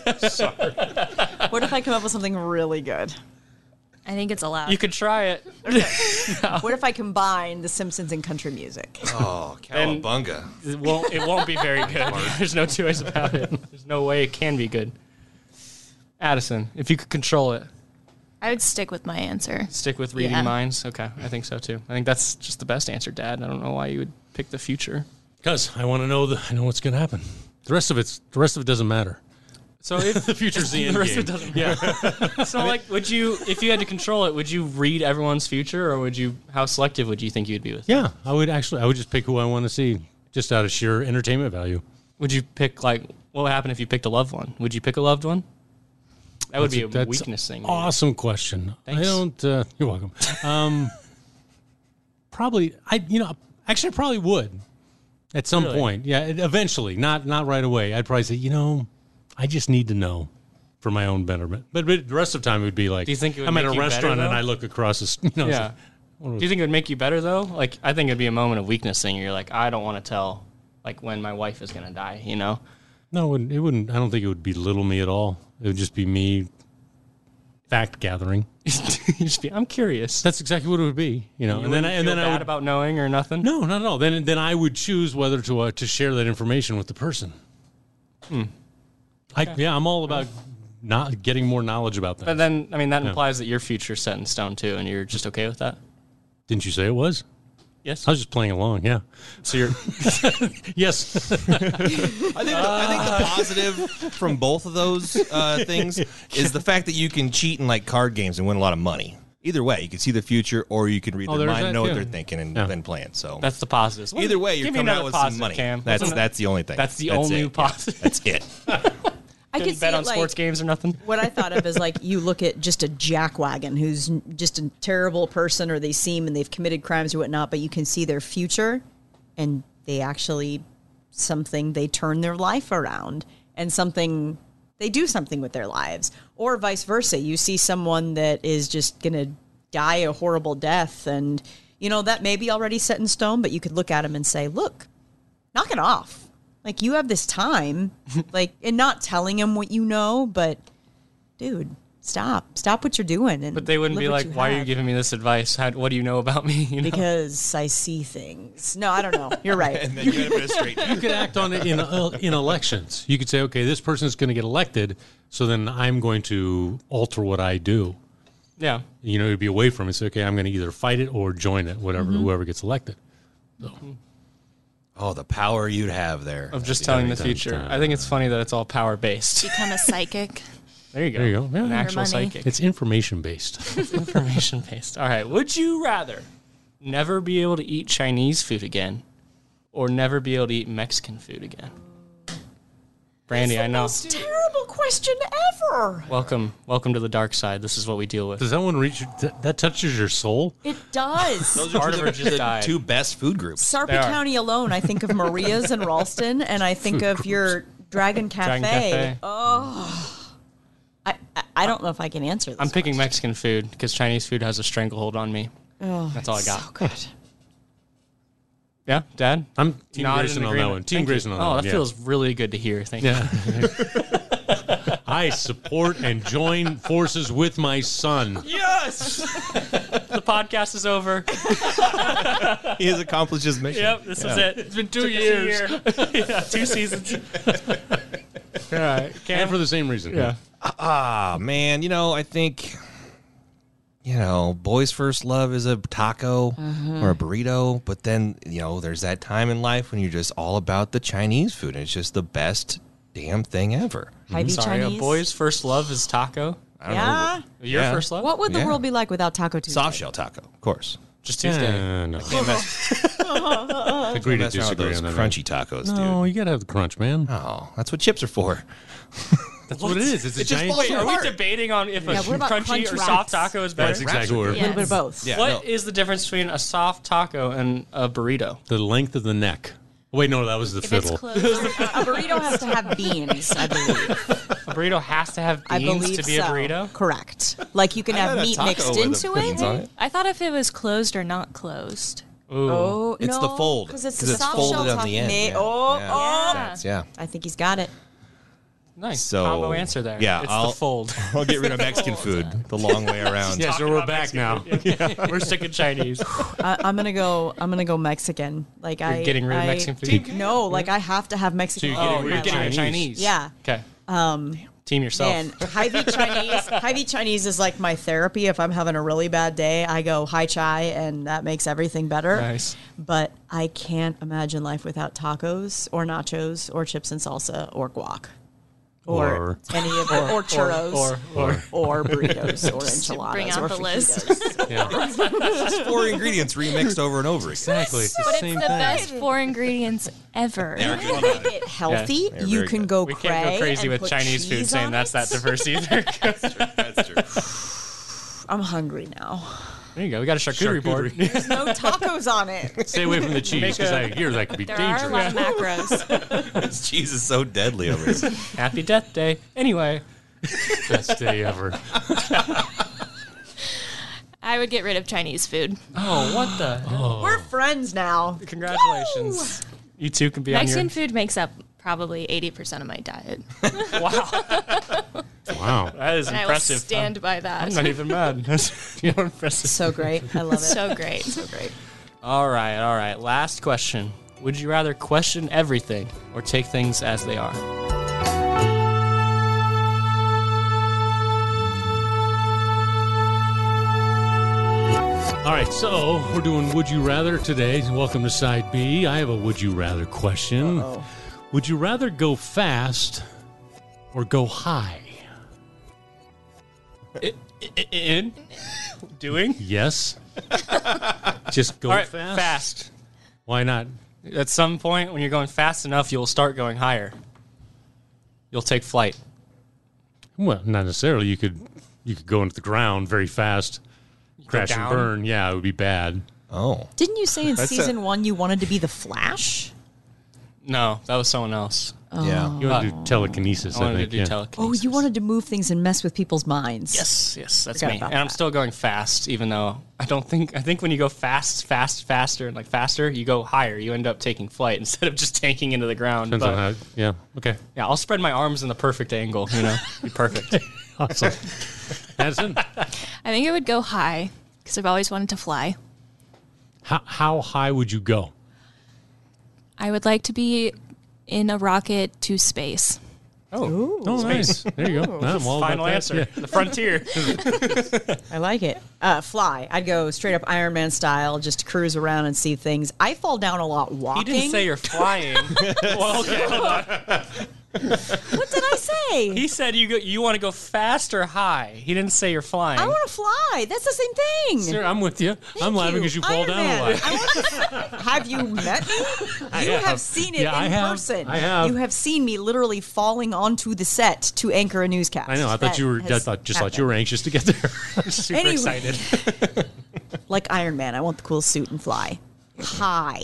What if I come up with something really good? I think it's allowed. You could try it. What if I combine The Simpsons and country music? Oh, And- cowabunga. It won't be very good. There's no two ways about it. There's no way it can be good. Addison, if you could control it, I would stick with my answer. stick with reading Yeah. minds. Okay, I think so too. I think that's just the best answer, Dad. I don't know why you would pick the future. Because I want to know I know what's going to happen. The rest of it doesn't matter. So if The future's the end rest game. of it doesn't matter. So like, would you, if you had to control it, would you read everyone's future, or would you? How selective would you think you'd be with? Yeah, I would just pick who I want to see, just out of sheer entertainment value. Would you pick like what would happen if you picked a loved one? Would you pick a loved one? That would be a That's weakness thing. maybe. Awesome question. Thanks. I don't. You're welcome. Probably, I probably would at some Really? point. Yeah, eventually, not right away. I'd probably say, I just need to know for my own betterment. But the rest of the time, it would be like, Do you think it would I'm at make a you better, restaurant and though? I look across the, Yeah. Do you think it would make you better though? Like, I think it'd be a moment of weakness thing. You're like, I don't want to tell, like, when my wife is gonna die. You know? No, it wouldn't. I don't think it would belittle me at all. It would just be me fact gathering. You just be, I'm curious. That's exactly what it would be, You and then I bad would about knowing or nothing. no, not at all. Then I would choose whether to share that information with the person. I'm all about not getting more knowledge about But that. then, I mean, that implies that your future's set in stone too, and you're just okay with that. Didn't you say it was? Yes. I was just playing along. Yeah. So you're. Yes. I think the positive from both of those things is the fact that you can cheat in like card games and win a lot of money. Either way, you can see the future, or you can read their there's mind, that, know what too. they're thinking, and then play it. So That's the positives. either way, you're Give me coming out another with positive, some money. Cam. That's the only thing. That's the only it. positive. Yeah, that's it. I Couldn't could bet see on it, like, sports games or nothing. what I thought of is like you look at just a jackwagon who's just a terrible person, or they seem and they've committed crimes or whatnot, but you can see their future, and they actually they turn their life around, and they do something with their lives, or vice versa. You see someone that is just gonna die a horrible death, and that may be already set in stone, but you could look at them and say, "Look, knock it off." Like, you have this time, and not telling them what you know, but, dude, stop what you're doing. And But they wouldn't live be what like, you "Why are you have." giving me this advice? What do you know about me?" You know? Because I see things. No, I don't know. You're right. And then you end up in a straight. You could act on it in elections. You could say, okay, this person's going to get elected, so then I'm going to alter what I do. Yeah. It'd be away from it. Say, okay, I'm going to either fight it or join it, whoever gets elected. So. Oh, the power you'd have there. Of just telling the future. I think it's funny that it's all power based. Become a psychic. There you go. There you go. Yeah. An actual money. psychic. It's information based. Information based. All right. Would you rather never be able to eat Chinese food again, or never be able to eat Mexican food again? Brandy, I know. Most terrible question ever. Welcome to the dark side. This is what we deal with. Does that one reach? That touches your soul? It does. Those are Part two of her just the died. two best food groups. Sarpy They are. County alone, I think of Maria's in Ralston, and I think of your Dragon Cafe. Dragon Cafe. Oh, I don't know if I can answer this. I'm picking question. Mexican food because Chinese food has a stranglehold on me. Oh, That's all I got. So good. Yeah, Dad? I'm Team Nodded Grayson in on that agreement. one. Team Thank you. Grayson on that Oh, one. that yeah. feels really good to hear. Thank you. Yeah. I support and join forces with my son. Yes! The podcast is over. He has accomplished his mission. Yep, this is it. It's been 2 years. Yeah, 2 seasons. All right. And for the same reason. Yeah. Ah, man, I think, boys' first love is a taco or a burrito, but then, there's that time in life when you're just all about the Chinese food, and it's just the best damn thing ever. Hy-Vee Sorry, Chinese. a boy's first love is taco. I don't Yeah. know. Your Yeah. first love? What would the Yeah. world be like without Taco Tuesday? Soft shell taco, of course. Just Tuesday. No. Can't mess, Agree to mess around with disagree those on that. crunchy tacos, No, dude. you gotta have the crunch, man. Oh, that's what chips are for. That's what it is. It's a It just giant. falls Wait, are we apart. debating on if a Yeah, what about crunchy crunch or wraps? soft taco is better? That's exactly what A little bit of both. Yeah, What no. is the difference between a soft taco and a burrito? The length of the neck. Wait, no, that was the If it's fiddle. closed, A burrito has to have beans, I believe. A burrito has to have I beans believe to be so. a burrito? Correct. Like you can I had have a meat taco mixed with into beans it. on it. I thought if it was closed or not closed. Ooh. Oh, It's the fold. because it's 'Cause the it's soft folded shell on the end. taco. Yeah. Oh, Yeah. oh. That's- yeah. I think he's got it. Nice. So, combo answer there. yeah, it's I'll- the fold. I'll get rid of Mexican food the long way around. Yeah, so we're back now. We're sticking Chinese. I'm gonna go Mexican. Like You're getting rid of Mexican food? No, like I have to have Mexican. So food you're Oh, in you're my getting rid of life. Chinese. Yeah. Okay. Team yourself. And Hy-Vee Chinese. Hy-Vee Chinese is like my therapy. If I'm having a really bad day, I go Hai Chai, and that makes everything better. Nice. But I can't imagine life without tacos or nachos or chips and salsa or guac. or any of the, or churros, or burritos, or enchiladas, Bring out or the list. fajitas. Yeah, It's 4 ingredients remixed over and over again. exactly. It's the But same it's the thing. best 4 ingredients ever. Make it healthy. Yeah, You very can good. go We cray can't go crazy and with put Chinese food cheese saying on that's it. that diverse either. That's true. I'm hungry now. There you go. We got a charcuterie board. There's no tacos on it. Stay away from the cheese because I hear that could be There are a lot dangerous. of macros. This cheese is so deadly over here. Happy Death Day. Anyway, Best day ever. I would get rid of Chinese food. oh, what the? hell? We're friends now. Congratulations. You two can be Mexican on your. food makes up probably 80% of my diet. Wow, Wow. that is And I will impressive. stand by that. I'm not even mad. That's more impressive. So great. I love it. So great. So great. All right. Last question. Would you rather question everything or take things as they are? All right, so we're doing Would You Rather today. Welcome to Side B. I have a Would You Rather question. Would you rather go fast or go high? In? Doing? Yes. Just go All right, fast. fast. Why not? At some point, when you're going fast enough, you'll start going higher. You'll take flight. Well, not necessarily. You could go into the ground very fast, crash and down? burn. Yeah, it would be bad. Oh. Didn't you say in That's season 1 you wanted to be the Flash? No, that was someone else. Yeah. You want to do telekinesis, I I wanted think. to do yeah. telekinesis. Oh, you wanted to move things and mess with people's minds. Yes, that's Forgot me. about And I'm that. still going fast, even though I think when you go faster, and like faster, you go higher. You end up taking flight instead of just tanking into the ground. Depends But, on how. Yeah. Okay. yeah, I'll spread my arms in the perfect angle, be perfect. Awesome. Madison, I think it would go high because I've always wanted to fly. how high would you go? I would like to be in a rocket to space. Oh, Oh, nice. There you go. I'm all final about answer. that. Yeah. The frontier. I like it. Fly. I'd go straight up Iron Man style, just to cruise around and see things. I fall down a lot He walking. didn't say you're flying. Well, okay, hold on. What did I say? He said you want to go fast or high. He didn't say you're flying. I want to fly. That's the same thing. Sure, I'm with you. I'm laughing because you fall Iron down Man. a lot. I want to, have you met me? You have seen it Yeah, in I have. person. I have. You have seen me literally falling onto the set to anchor a newscast. I know. I thought That you were. I has thought you happened. were anxious to get there. super Anyway. excited. Like Iron Man. I want the cool suit and fly. High.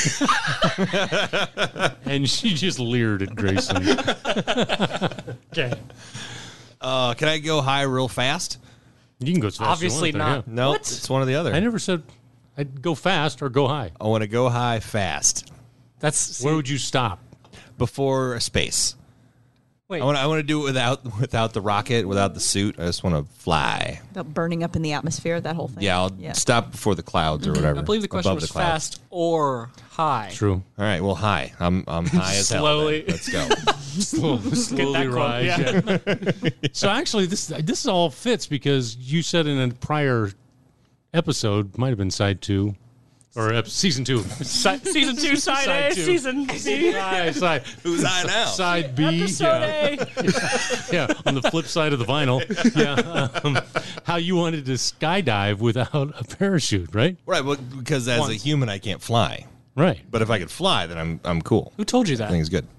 And she just leered at Grayson. Okay. Can I go high real fast? You can go as fast Obviously as you want, not. yeah. No, it's one or the other. I never said I'd go fast or go high. I want to go high fast That's Where would you stop? before space. wait. I want to do it without the rocket, without the suit. I just want to fly. About burning up in the atmosphere, that whole thing. Yeah, I'll stop before the clouds or whatever. I believe the question Above was the clouds. fast or high. True. All right, well, high. I'm high as hell. Slowly. then. Let's go. Slowly that quote, rise. yeah. Yeah. So actually, this all fits because you said in a prior episode, might have been side 2 or season 2. Season 2, side Side A, two. season C. Side Who's high now? side B. Episode Yeah. A. Yeah, on the flip side of the vinyl. Yeah, how you wanted to skydive without a parachute, right? Right, well, because as a Once. human, I can't fly. Right. But if I could fly, then I'm cool. Who told you I think that? it's good.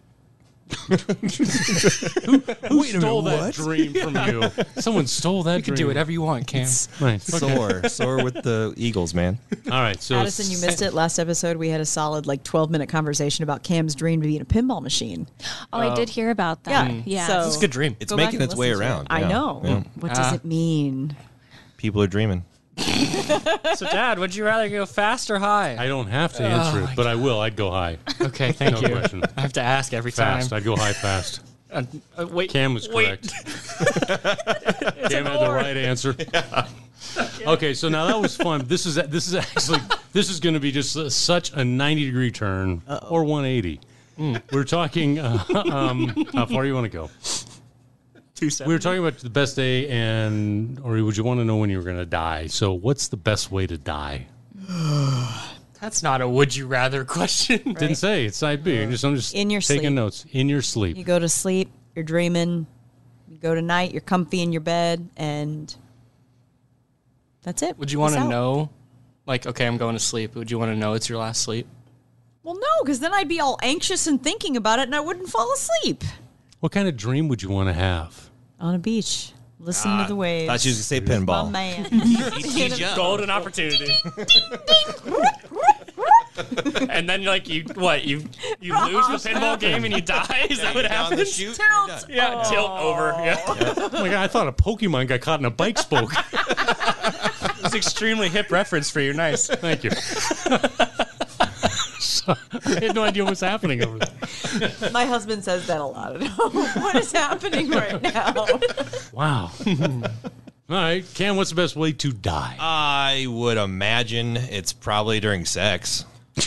Who stole that dream from you? Someone stole that You can dream. do whatever you want, Cam. Right. Soar with the Eagles, man. All right. So Addison, you missed it. Last episode, we had a solid 12-minute conversation about Cam's dream to be in a pinball machine. Oh, I did hear about that. Yeah. Yeah. So- It's a good dream. It's Go back making and its way listen to it. around. I Yeah, know. yeah. What does it mean? People are dreaming. So, Dad, would you rather go fast or high? I don't have to answer it, but I will. I'd go high. Okay, thank No you. question. I have to ask every Fast. time. I'd go high fast. Wait, Cam was wait. correct. Cam had the right answer. Okay, so now that was fun. This is going to be just such a 90-degree turn or 180. We're talking. How far you want to go? 270. We were talking about the best day, or would you want to know when you were going to die? So, what's the best way to die? That's not a would you rather question. Didn't say it's side B. I'm just In your taking sleep. notes. In your sleep. You go to sleep you're dreaming. You go to night, you're comfy in your bed, and that's it. Would you want Peace to out. know, like, okay, I'm going to sleep. Would you want to know it's your last sleep? Well, no, because then I'd be all anxious and thinking about it, and I wouldn't fall asleep. What kind of dream would you want to have? On a beach, listening to the waves. Thought you was gonna say My pinball. man. He teed you up. Golden opportunity. And then, like, you lose the pinball game and you die? Is that what You're on the happens? shoot, you're done. Yeah, tilt over. Yeah. Oh my God, I thought a Pokemon got caught in a bike spoke. It's extremely hip reference for you. Nice. Thank you. So, I had no idea what was happening over there. My husband says that a lot. What is happening right now? Wow. All right, Cam, what's the best way to die? I would imagine it's probably during sex.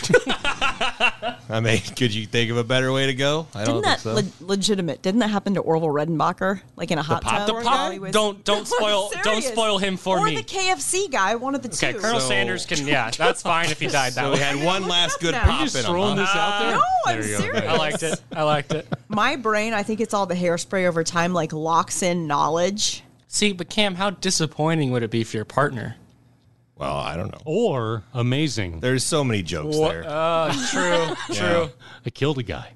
I mean, could you think of a better way to go? I don't Didn't that think so. legitimate? Didn't that happen to Orville Redenbacher? Like in a hot tub? while he was- Don't I'm spoil serious. him for or me. the KFC guy, one of the two. Okay, Colonel So- Sanders can. Yeah, that's fine if he died that So we way. had one last good No. pop Just in him, throwing huh? this out there? No, I'm There you go. serious. I liked it. I liked it. My brain, I think it's all the hairspray over time, like locks in knowledge. See, but Cam, how disappointing would it be for your partner? Well, I don't know. Or amazing. There's so many jokes there. True. True. I killed a guy.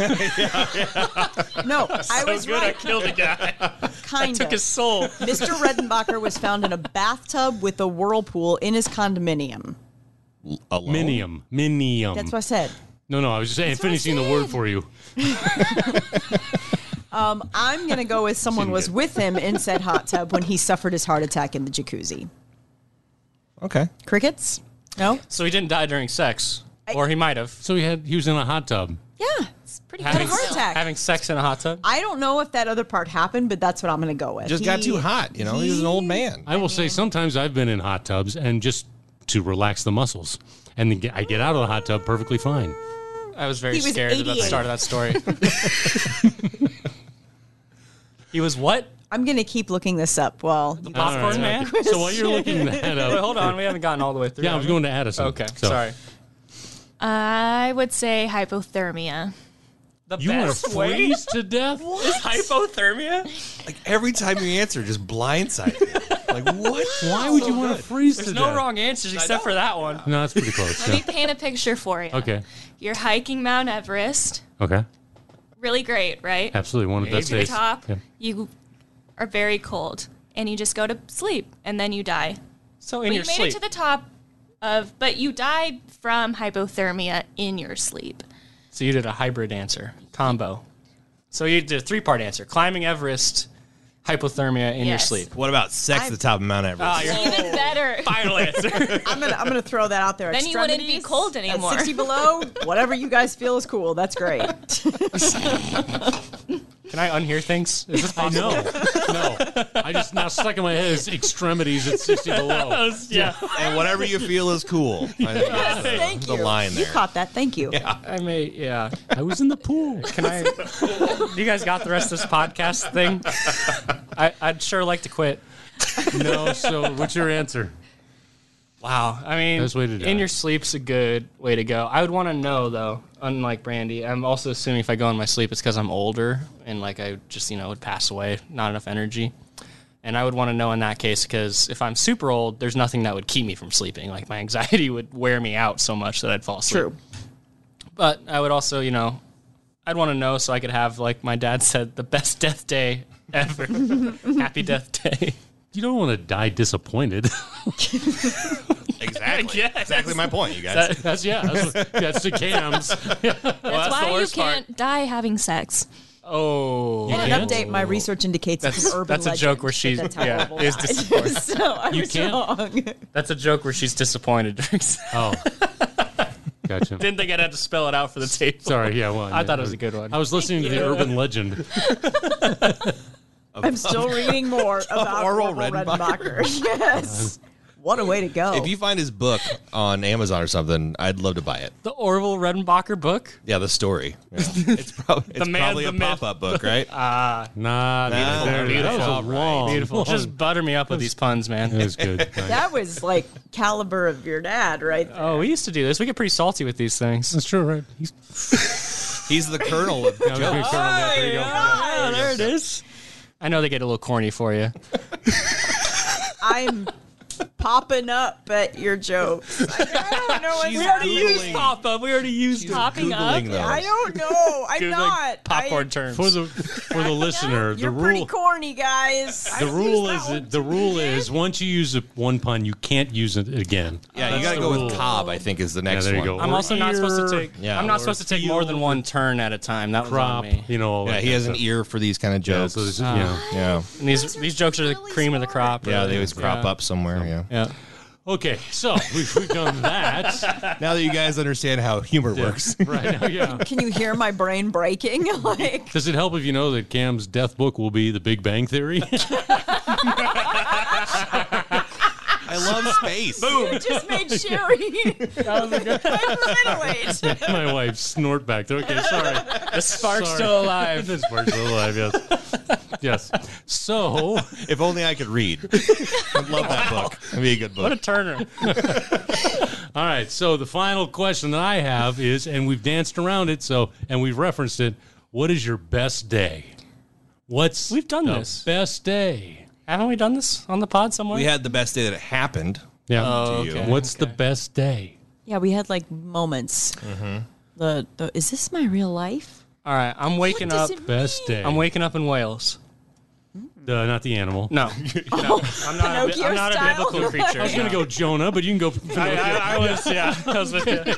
No, I was Good, I right. killed a guy. Kind Took of. his soul. Mr. Redenbacher was found in a bathtub with a whirlpool in his condominium. Alone? Minium. That's what I said. No, I was just saying, what I finishing the word for you. I'm going to go with someone was with him in said hot tub when he suffered his heart attack in the jacuzzi. Okay. Crickets? No? So he didn't die during sex, or he might have. So he was in a hot tub. Yeah. It's pretty Having good. heart attack. Having sex in a hot tub. I don't know if that other part happened, but that's what I'm going to go with. Just got too hot, you know? He was an old man. I will say sometimes I've been in hot tubs and just to relax the muscles. And then I get out of the hot tub perfectly fine. I was very He was scared at the 88. start of that story. He was what? I'm going to keep looking this up. Well, Popcorn All right, man? okay. So while you're looking that up. Wait, hold on. We haven't gotten all the way through. Yeah, I was have we? going to Addison. Okay, So, sorry. I would say hypothermia. The You want best to way freeze to death? is hypothermia? Like every time you answer, just blindsided me. Like, what? Why would you want to freeze There's to no death? wrong answers except for that one. No, that's pretty close. Let Yeah. me paint a picture for you. Okay. You're hiking Mount Everest. Okay. Really great, right? Absolutely. One of the best To the days. top, Yeah. you are very cold, and you just go to sleep, and then you die. So in But your you made sleep. it to the top but you died from hypothermia in your sleep. So you did a hybrid answer combo. So you did a 3-part answer: climbing Everest, hypothermia in your Yes. sleep. What about sex at the top of Mount Everest? Even better. Final answer. I'm gonna throw that out there. Then you wouldn't be Extremities cold at anymore. 60 below, whatever you guys feel is cool. That's great. Can I unhear things? Is this possible? No. I just now stuck in my head is extremities at 60 below. Yeah. And whatever you feel is cool. I think that's Thank the you. line You there. caught that. Thank you. I may. Yeah. I was in the pool. Can I? You guys got the rest of this podcast thing? I'd sure like to quit. No, so what's your answer? Wow. I mean, Best way to die. in your sleep's a good way to go. I would want to know, though, unlike Brandy, I'm also assuming if I go in my sleep, it's because I'm older and, like, I just, would pass away, not enough energy. And I would want to know in that case because if I'm super old, there's nothing that would keep me from sleeping. Like, my anxiety would wear me out so much that I'd fall asleep. True. But I would also, I'd want to know so I could have, like my dad said, the best death day ever. Happy death day. You don't want to die disappointed. Exactly. Yes. Exactly my point, you guys. That's the cams. That's That's why you worst part. can't die having sex. Oh. And an can't? update, my research indicates it's an urban That's a legend joke where that she's that's how yeah, Orville is died. disappointed. So I You was can't? wrong. That's a joke where she's disappointed during sex. Oh. Gotcha. Didn't think I'd have to spell it out for the tape. Sorry, yeah, well. I thought it was a good one. I was listening to the urban legend. I'm still reading more about Orville Orville Redenbacher. Redenbacher. Yes. What a way to go. If you find his book on Amazon or something, I'd love to buy it. The Orville Redenbacher book. Yeah, the story. Yeah. It's probably The a myth. pop-up book, right? Nah, Beautiful. that was a All right. long, Beautiful. Just butter me up with these puns, man. It was good. that was like caliber of your dad, right? Oh, we used to do this. We get pretty salty with these things. That's true, right? He's the colonel of That was a good jokes. Colonel. Yeah, there you go. Oh, there it is. I know they get a little corny for you. I'm popping up at your jokes. I don't know what She's We already Googling. used pop up. We already used it. Popping up. Googling those. I don't know. I'm Googling not. popcorn terms. For the listener, the You're pretty rule corny, guys. the rule is once you use one pun, you can't use it again. Yeah, you That's got to the go rule. with Cobb, I think, is the next there you one. go. I'm Or also not supposed to ear, take. Yeah, I'm not or supposed to take more than one turn at a time. That was crop, on me. you know. All Yeah, that he has kind an of ear for these kind of stuff. jokes. So this is, Yeah. And these jokes are the cream of the crop. Yeah, they always crop Yeah. up somewhere. Yeah. Yeah. Okay, so we've done that. Now that you guys understand how humor works. Right now, yeah. Can you hear my brain breaking? Like, Does it help if you know that Cam's death book will be The Big Bang Theory? I love space. you just made Sherry hyperventilate. My wife snort back there. Okay, sorry. The spark's Sorry. still alive. The spark's still alive, yes. Yes. So, If only I could read. I'd love that book. That'd be a good book. What a turner. all right. So the final question that I have is, and we've danced around it, and we've referenced it. What is your best day? We've done the this. best day? Haven't we done this on the pod somewhere? We had the best day that it happened. Yeah. Oh, to you. okay. What's the best day? Yeah, we had like moments. The is this my real life? All right. I'm waking What up. does it Best day. I'm waking up in Wales. Not the animal. No, no, I'm not. Pinocchio I'm not a style? biblical creature. I was going to go Jonah, but you can go. I was, yeah. I was with you.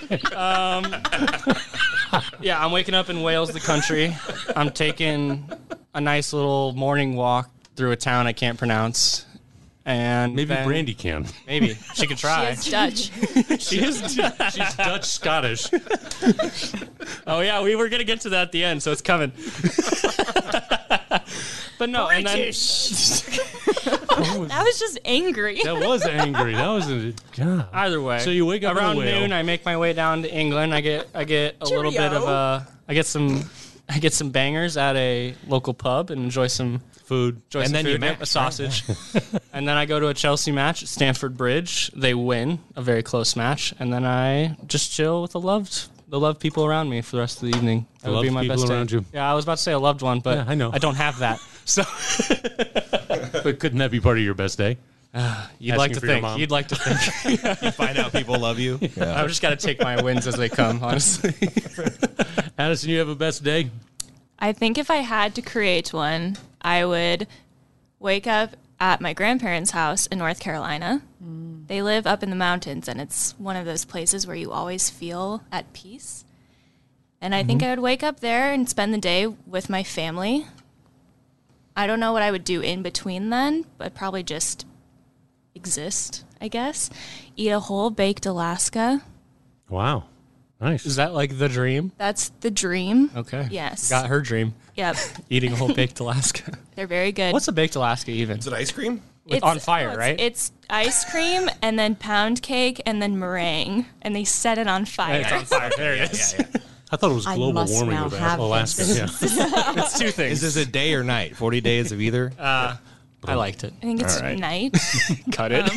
Yeah, I'm waking up in Wales, the country. I'm taking a nice little morning walk through a town I can't pronounce. And Maybe then- Brandy can. Maybe. She could try. It's Dutch. She is. She's Dutch Scottish. Oh, yeah, we were going to get to that at the end, so it's coming. But no, and then That was just angry. That was angry. That was God. either way. So you wake up in a around whale. noon. I make my way down to England. I get a little bit of Cheerio. I get some bangers at a local pub and enjoy some Food. and then you match, a sausage. And then I go to a Chelsea match at Stamford Bridge. They win a very close match, and then I just chill with the loved people around me for the rest of the evening. That would be loved my people best around day. you. Yeah, I was about to say a loved one, but Yeah, I know. I don't have that. So But couldn't that be part of your best day? you'd like Asking to for your think. mom. You'd like to think. You find out people love you. Yeah. I've just got to take my wins as they come. Honestly. Addison, you have a best day? I think if I had to create one, I would wake up at my grandparents' house in North Carolina. They live up in the mountains, and it's one of those places where you always feel at peace. And I think I would wake up there and spend the day with my family. I don't know what I would do in between then, but probably just exist, I guess. Eat a whole baked Alaska. Wow. Nice. Is that like the dream? That's the dream. Okay. Yes. Got her dream. Yep. Eating a whole baked Alaska. They're very good. What's a baked Alaska even? Is it ice cream? On fire, right? It's ice cream and then pound cake and then meringue, and they set it on fire. It's on fire. There it is. I thought it was I global must warming now of have Alaska. this. Yeah. It's two things. Is this a day or night? 40 days of either? I liked it. I think it's All right. night. Cut it.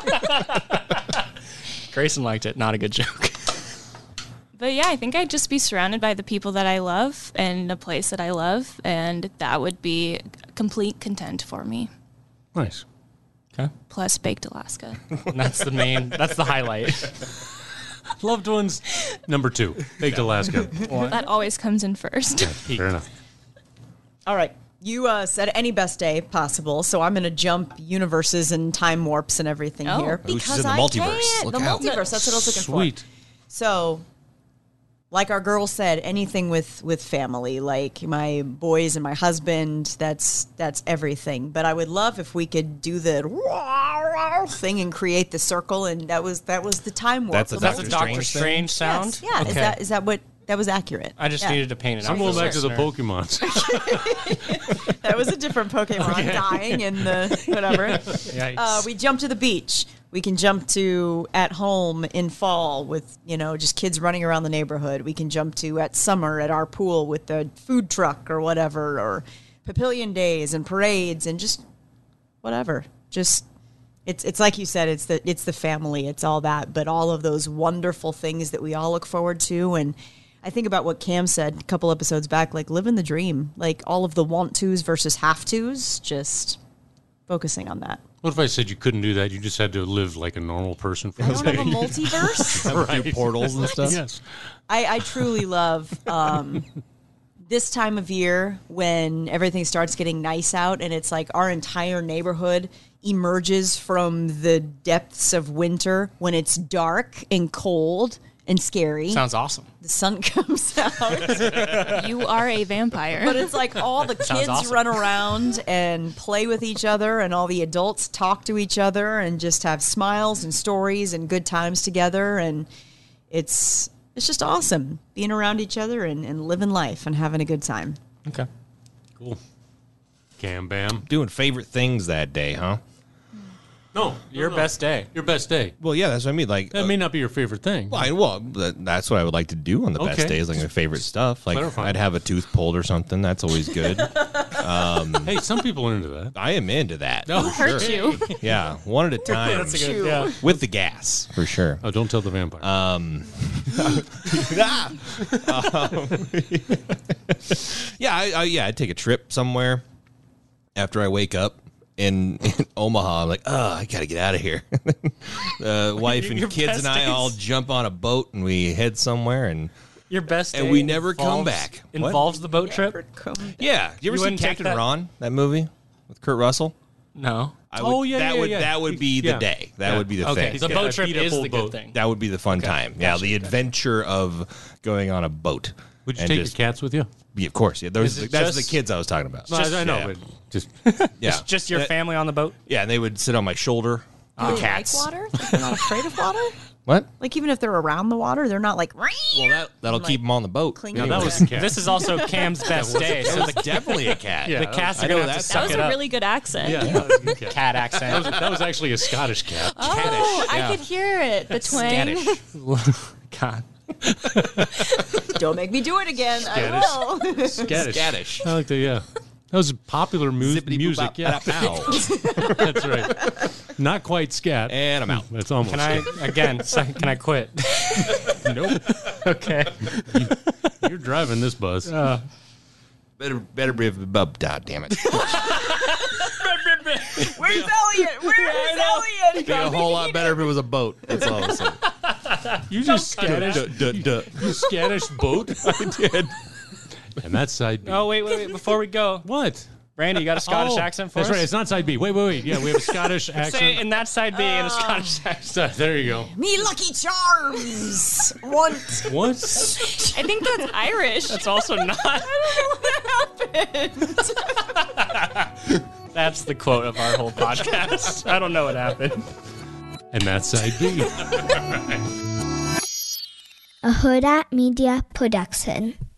Grayson liked it. Not a good joke. But yeah, I think I'd just be surrounded by the people that I love and a place that I love, and that would be complete content for me. Nice. Okay. Plus baked Alaska. And that's the highlight. Loved ones, number 2. Baked Alaska. That always comes in first. Fair enough. All right. You said any best day possible, so I'm going to jump universes and time warps and everything Oh. here Ooh, she's because in the I multiverse. can't. Look The out. multiverse. That's what I was looking for. Sweet. So, like our girl said, anything with family, like my boys and my husband, that's everything. But I would love if we could do the thing and create the circle, and that was the time warp. That's a The That's a Doctor Doctor Strange Strange Yes, sound. yeah. Okay. Is that what that was accurate? I just Yeah. needed to paint it. I'm out going for back to the listener. Pokemons. That was a different Pokemon dying in the whatever. Yikes. We jump to the beach. We can jump to at home in fall with, just kids running around the neighborhood. We can jump to at summer at our pool with the food truck or whatever, or Papillion days and parades and just whatever. Just it's like you said, it's the family, it's all that, but all of those wonderful things that we all look forward to. And I think about what Cam said a couple episodes back, like living the dream, like all of the want tos versus have tos, just focusing on that. What if I said you couldn't do that? You just had to live like a normal person for I a don't have a day. multiverse. Through portals and stuff. Yes. I truly love this time of year when everything starts getting nice out and it's like our entire neighborhood emerges from the depths of winter when it's dark and cold and scary. Sounds awesome. The sun comes out. You are a vampire. But it's like all the kids awesome. run around and play with each other, and all the adults talk to each other and just have smiles and stories and good times together. And it's just awesome being around each other and living life and having a good time. Okay. Cool. Cam Bam. Doing favorite things that day, huh? No, Your best day. Your best day. Well, yeah, that's what I mean. Like, That may not be your favorite thing. that's what I would like to do on the best Okay. days, like my favorite stuff. Like, Clarify. I'd have a tooth pulled or something. That's always good. Hey, some people are into that. I am into that. No, for hurt sure. you. Yeah, one at a time. That's a good. Yeah. With the gas, for sure. Oh, don't tell the vampire. I'd take a trip somewhere after I wake up in Omaha. I'm like, I gotta get out of here. Wife and Your kids best and I days. all jump on a boat and we head somewhere. And Your best And day we never come back. What? Involves the boat trip? yeah, you ever see wouldn't take Captain that? Ron? That movie with Kurt Russell. No. I Oh, yeah, that yeah, would yeah. that would be the Yeah. day. That Yeah. would be the Okay. thing. The Yeah, boat I trip beat a is full the boat. good thing. That would be the fun time. Yeah, the adventure of going on a boat. Would you And take just- your cats with you? Yeah, of course. Yeah, those Is it that's just- the kids I was talking about. No, I know, yeah. but just Yeah, Just your family on the boat? Yeah, and they would sit on my shoulder. Do they cats. like water? Like they're not afraid of water? What? Like even if they're around the water, they're not like, Well, that'll Like, keep them on the boat. cling no, to that it. was the cat. This is also Cam's best day. So That was definitely a cat. Yeah. the cats I are know going to have to that. that suck was it a up. really good accent. yeah, that was a good cat. Cat accent. That was actually a Scottish cat. Oh, I could hear it. The twang. God. Don't make me do it again. Scattish. I will. Scattish. Scattish. I like that, yeah. That was popular music, yeah. Zippity-boop-bop-bop-pow. That's right. Not quite scat. And I'm out. It's almost. Can I, again, can I quit? Nope. Okay. You're driving this bus. Better be above. God damn it. Where's Elliot? Where's Elliot? Be a whole lot better if it was a boat. That's all I'm saying. You just scattish. Duh. You scattish boat. I did. And that's side B. Oh, wait. Before we go, What? Randy, you got a Scottish Oh, accent for that's us? right. It's not side B. Wait. Yeah, we have a Scottish Say accent. in that side B in a Scottish accent. So, there you go. Me Lucky Charms. Want. What? I think that's Irish. That's also not. That's the quote of our whole podcast. I don't know what happened. And that's side B. A Huda Media Production.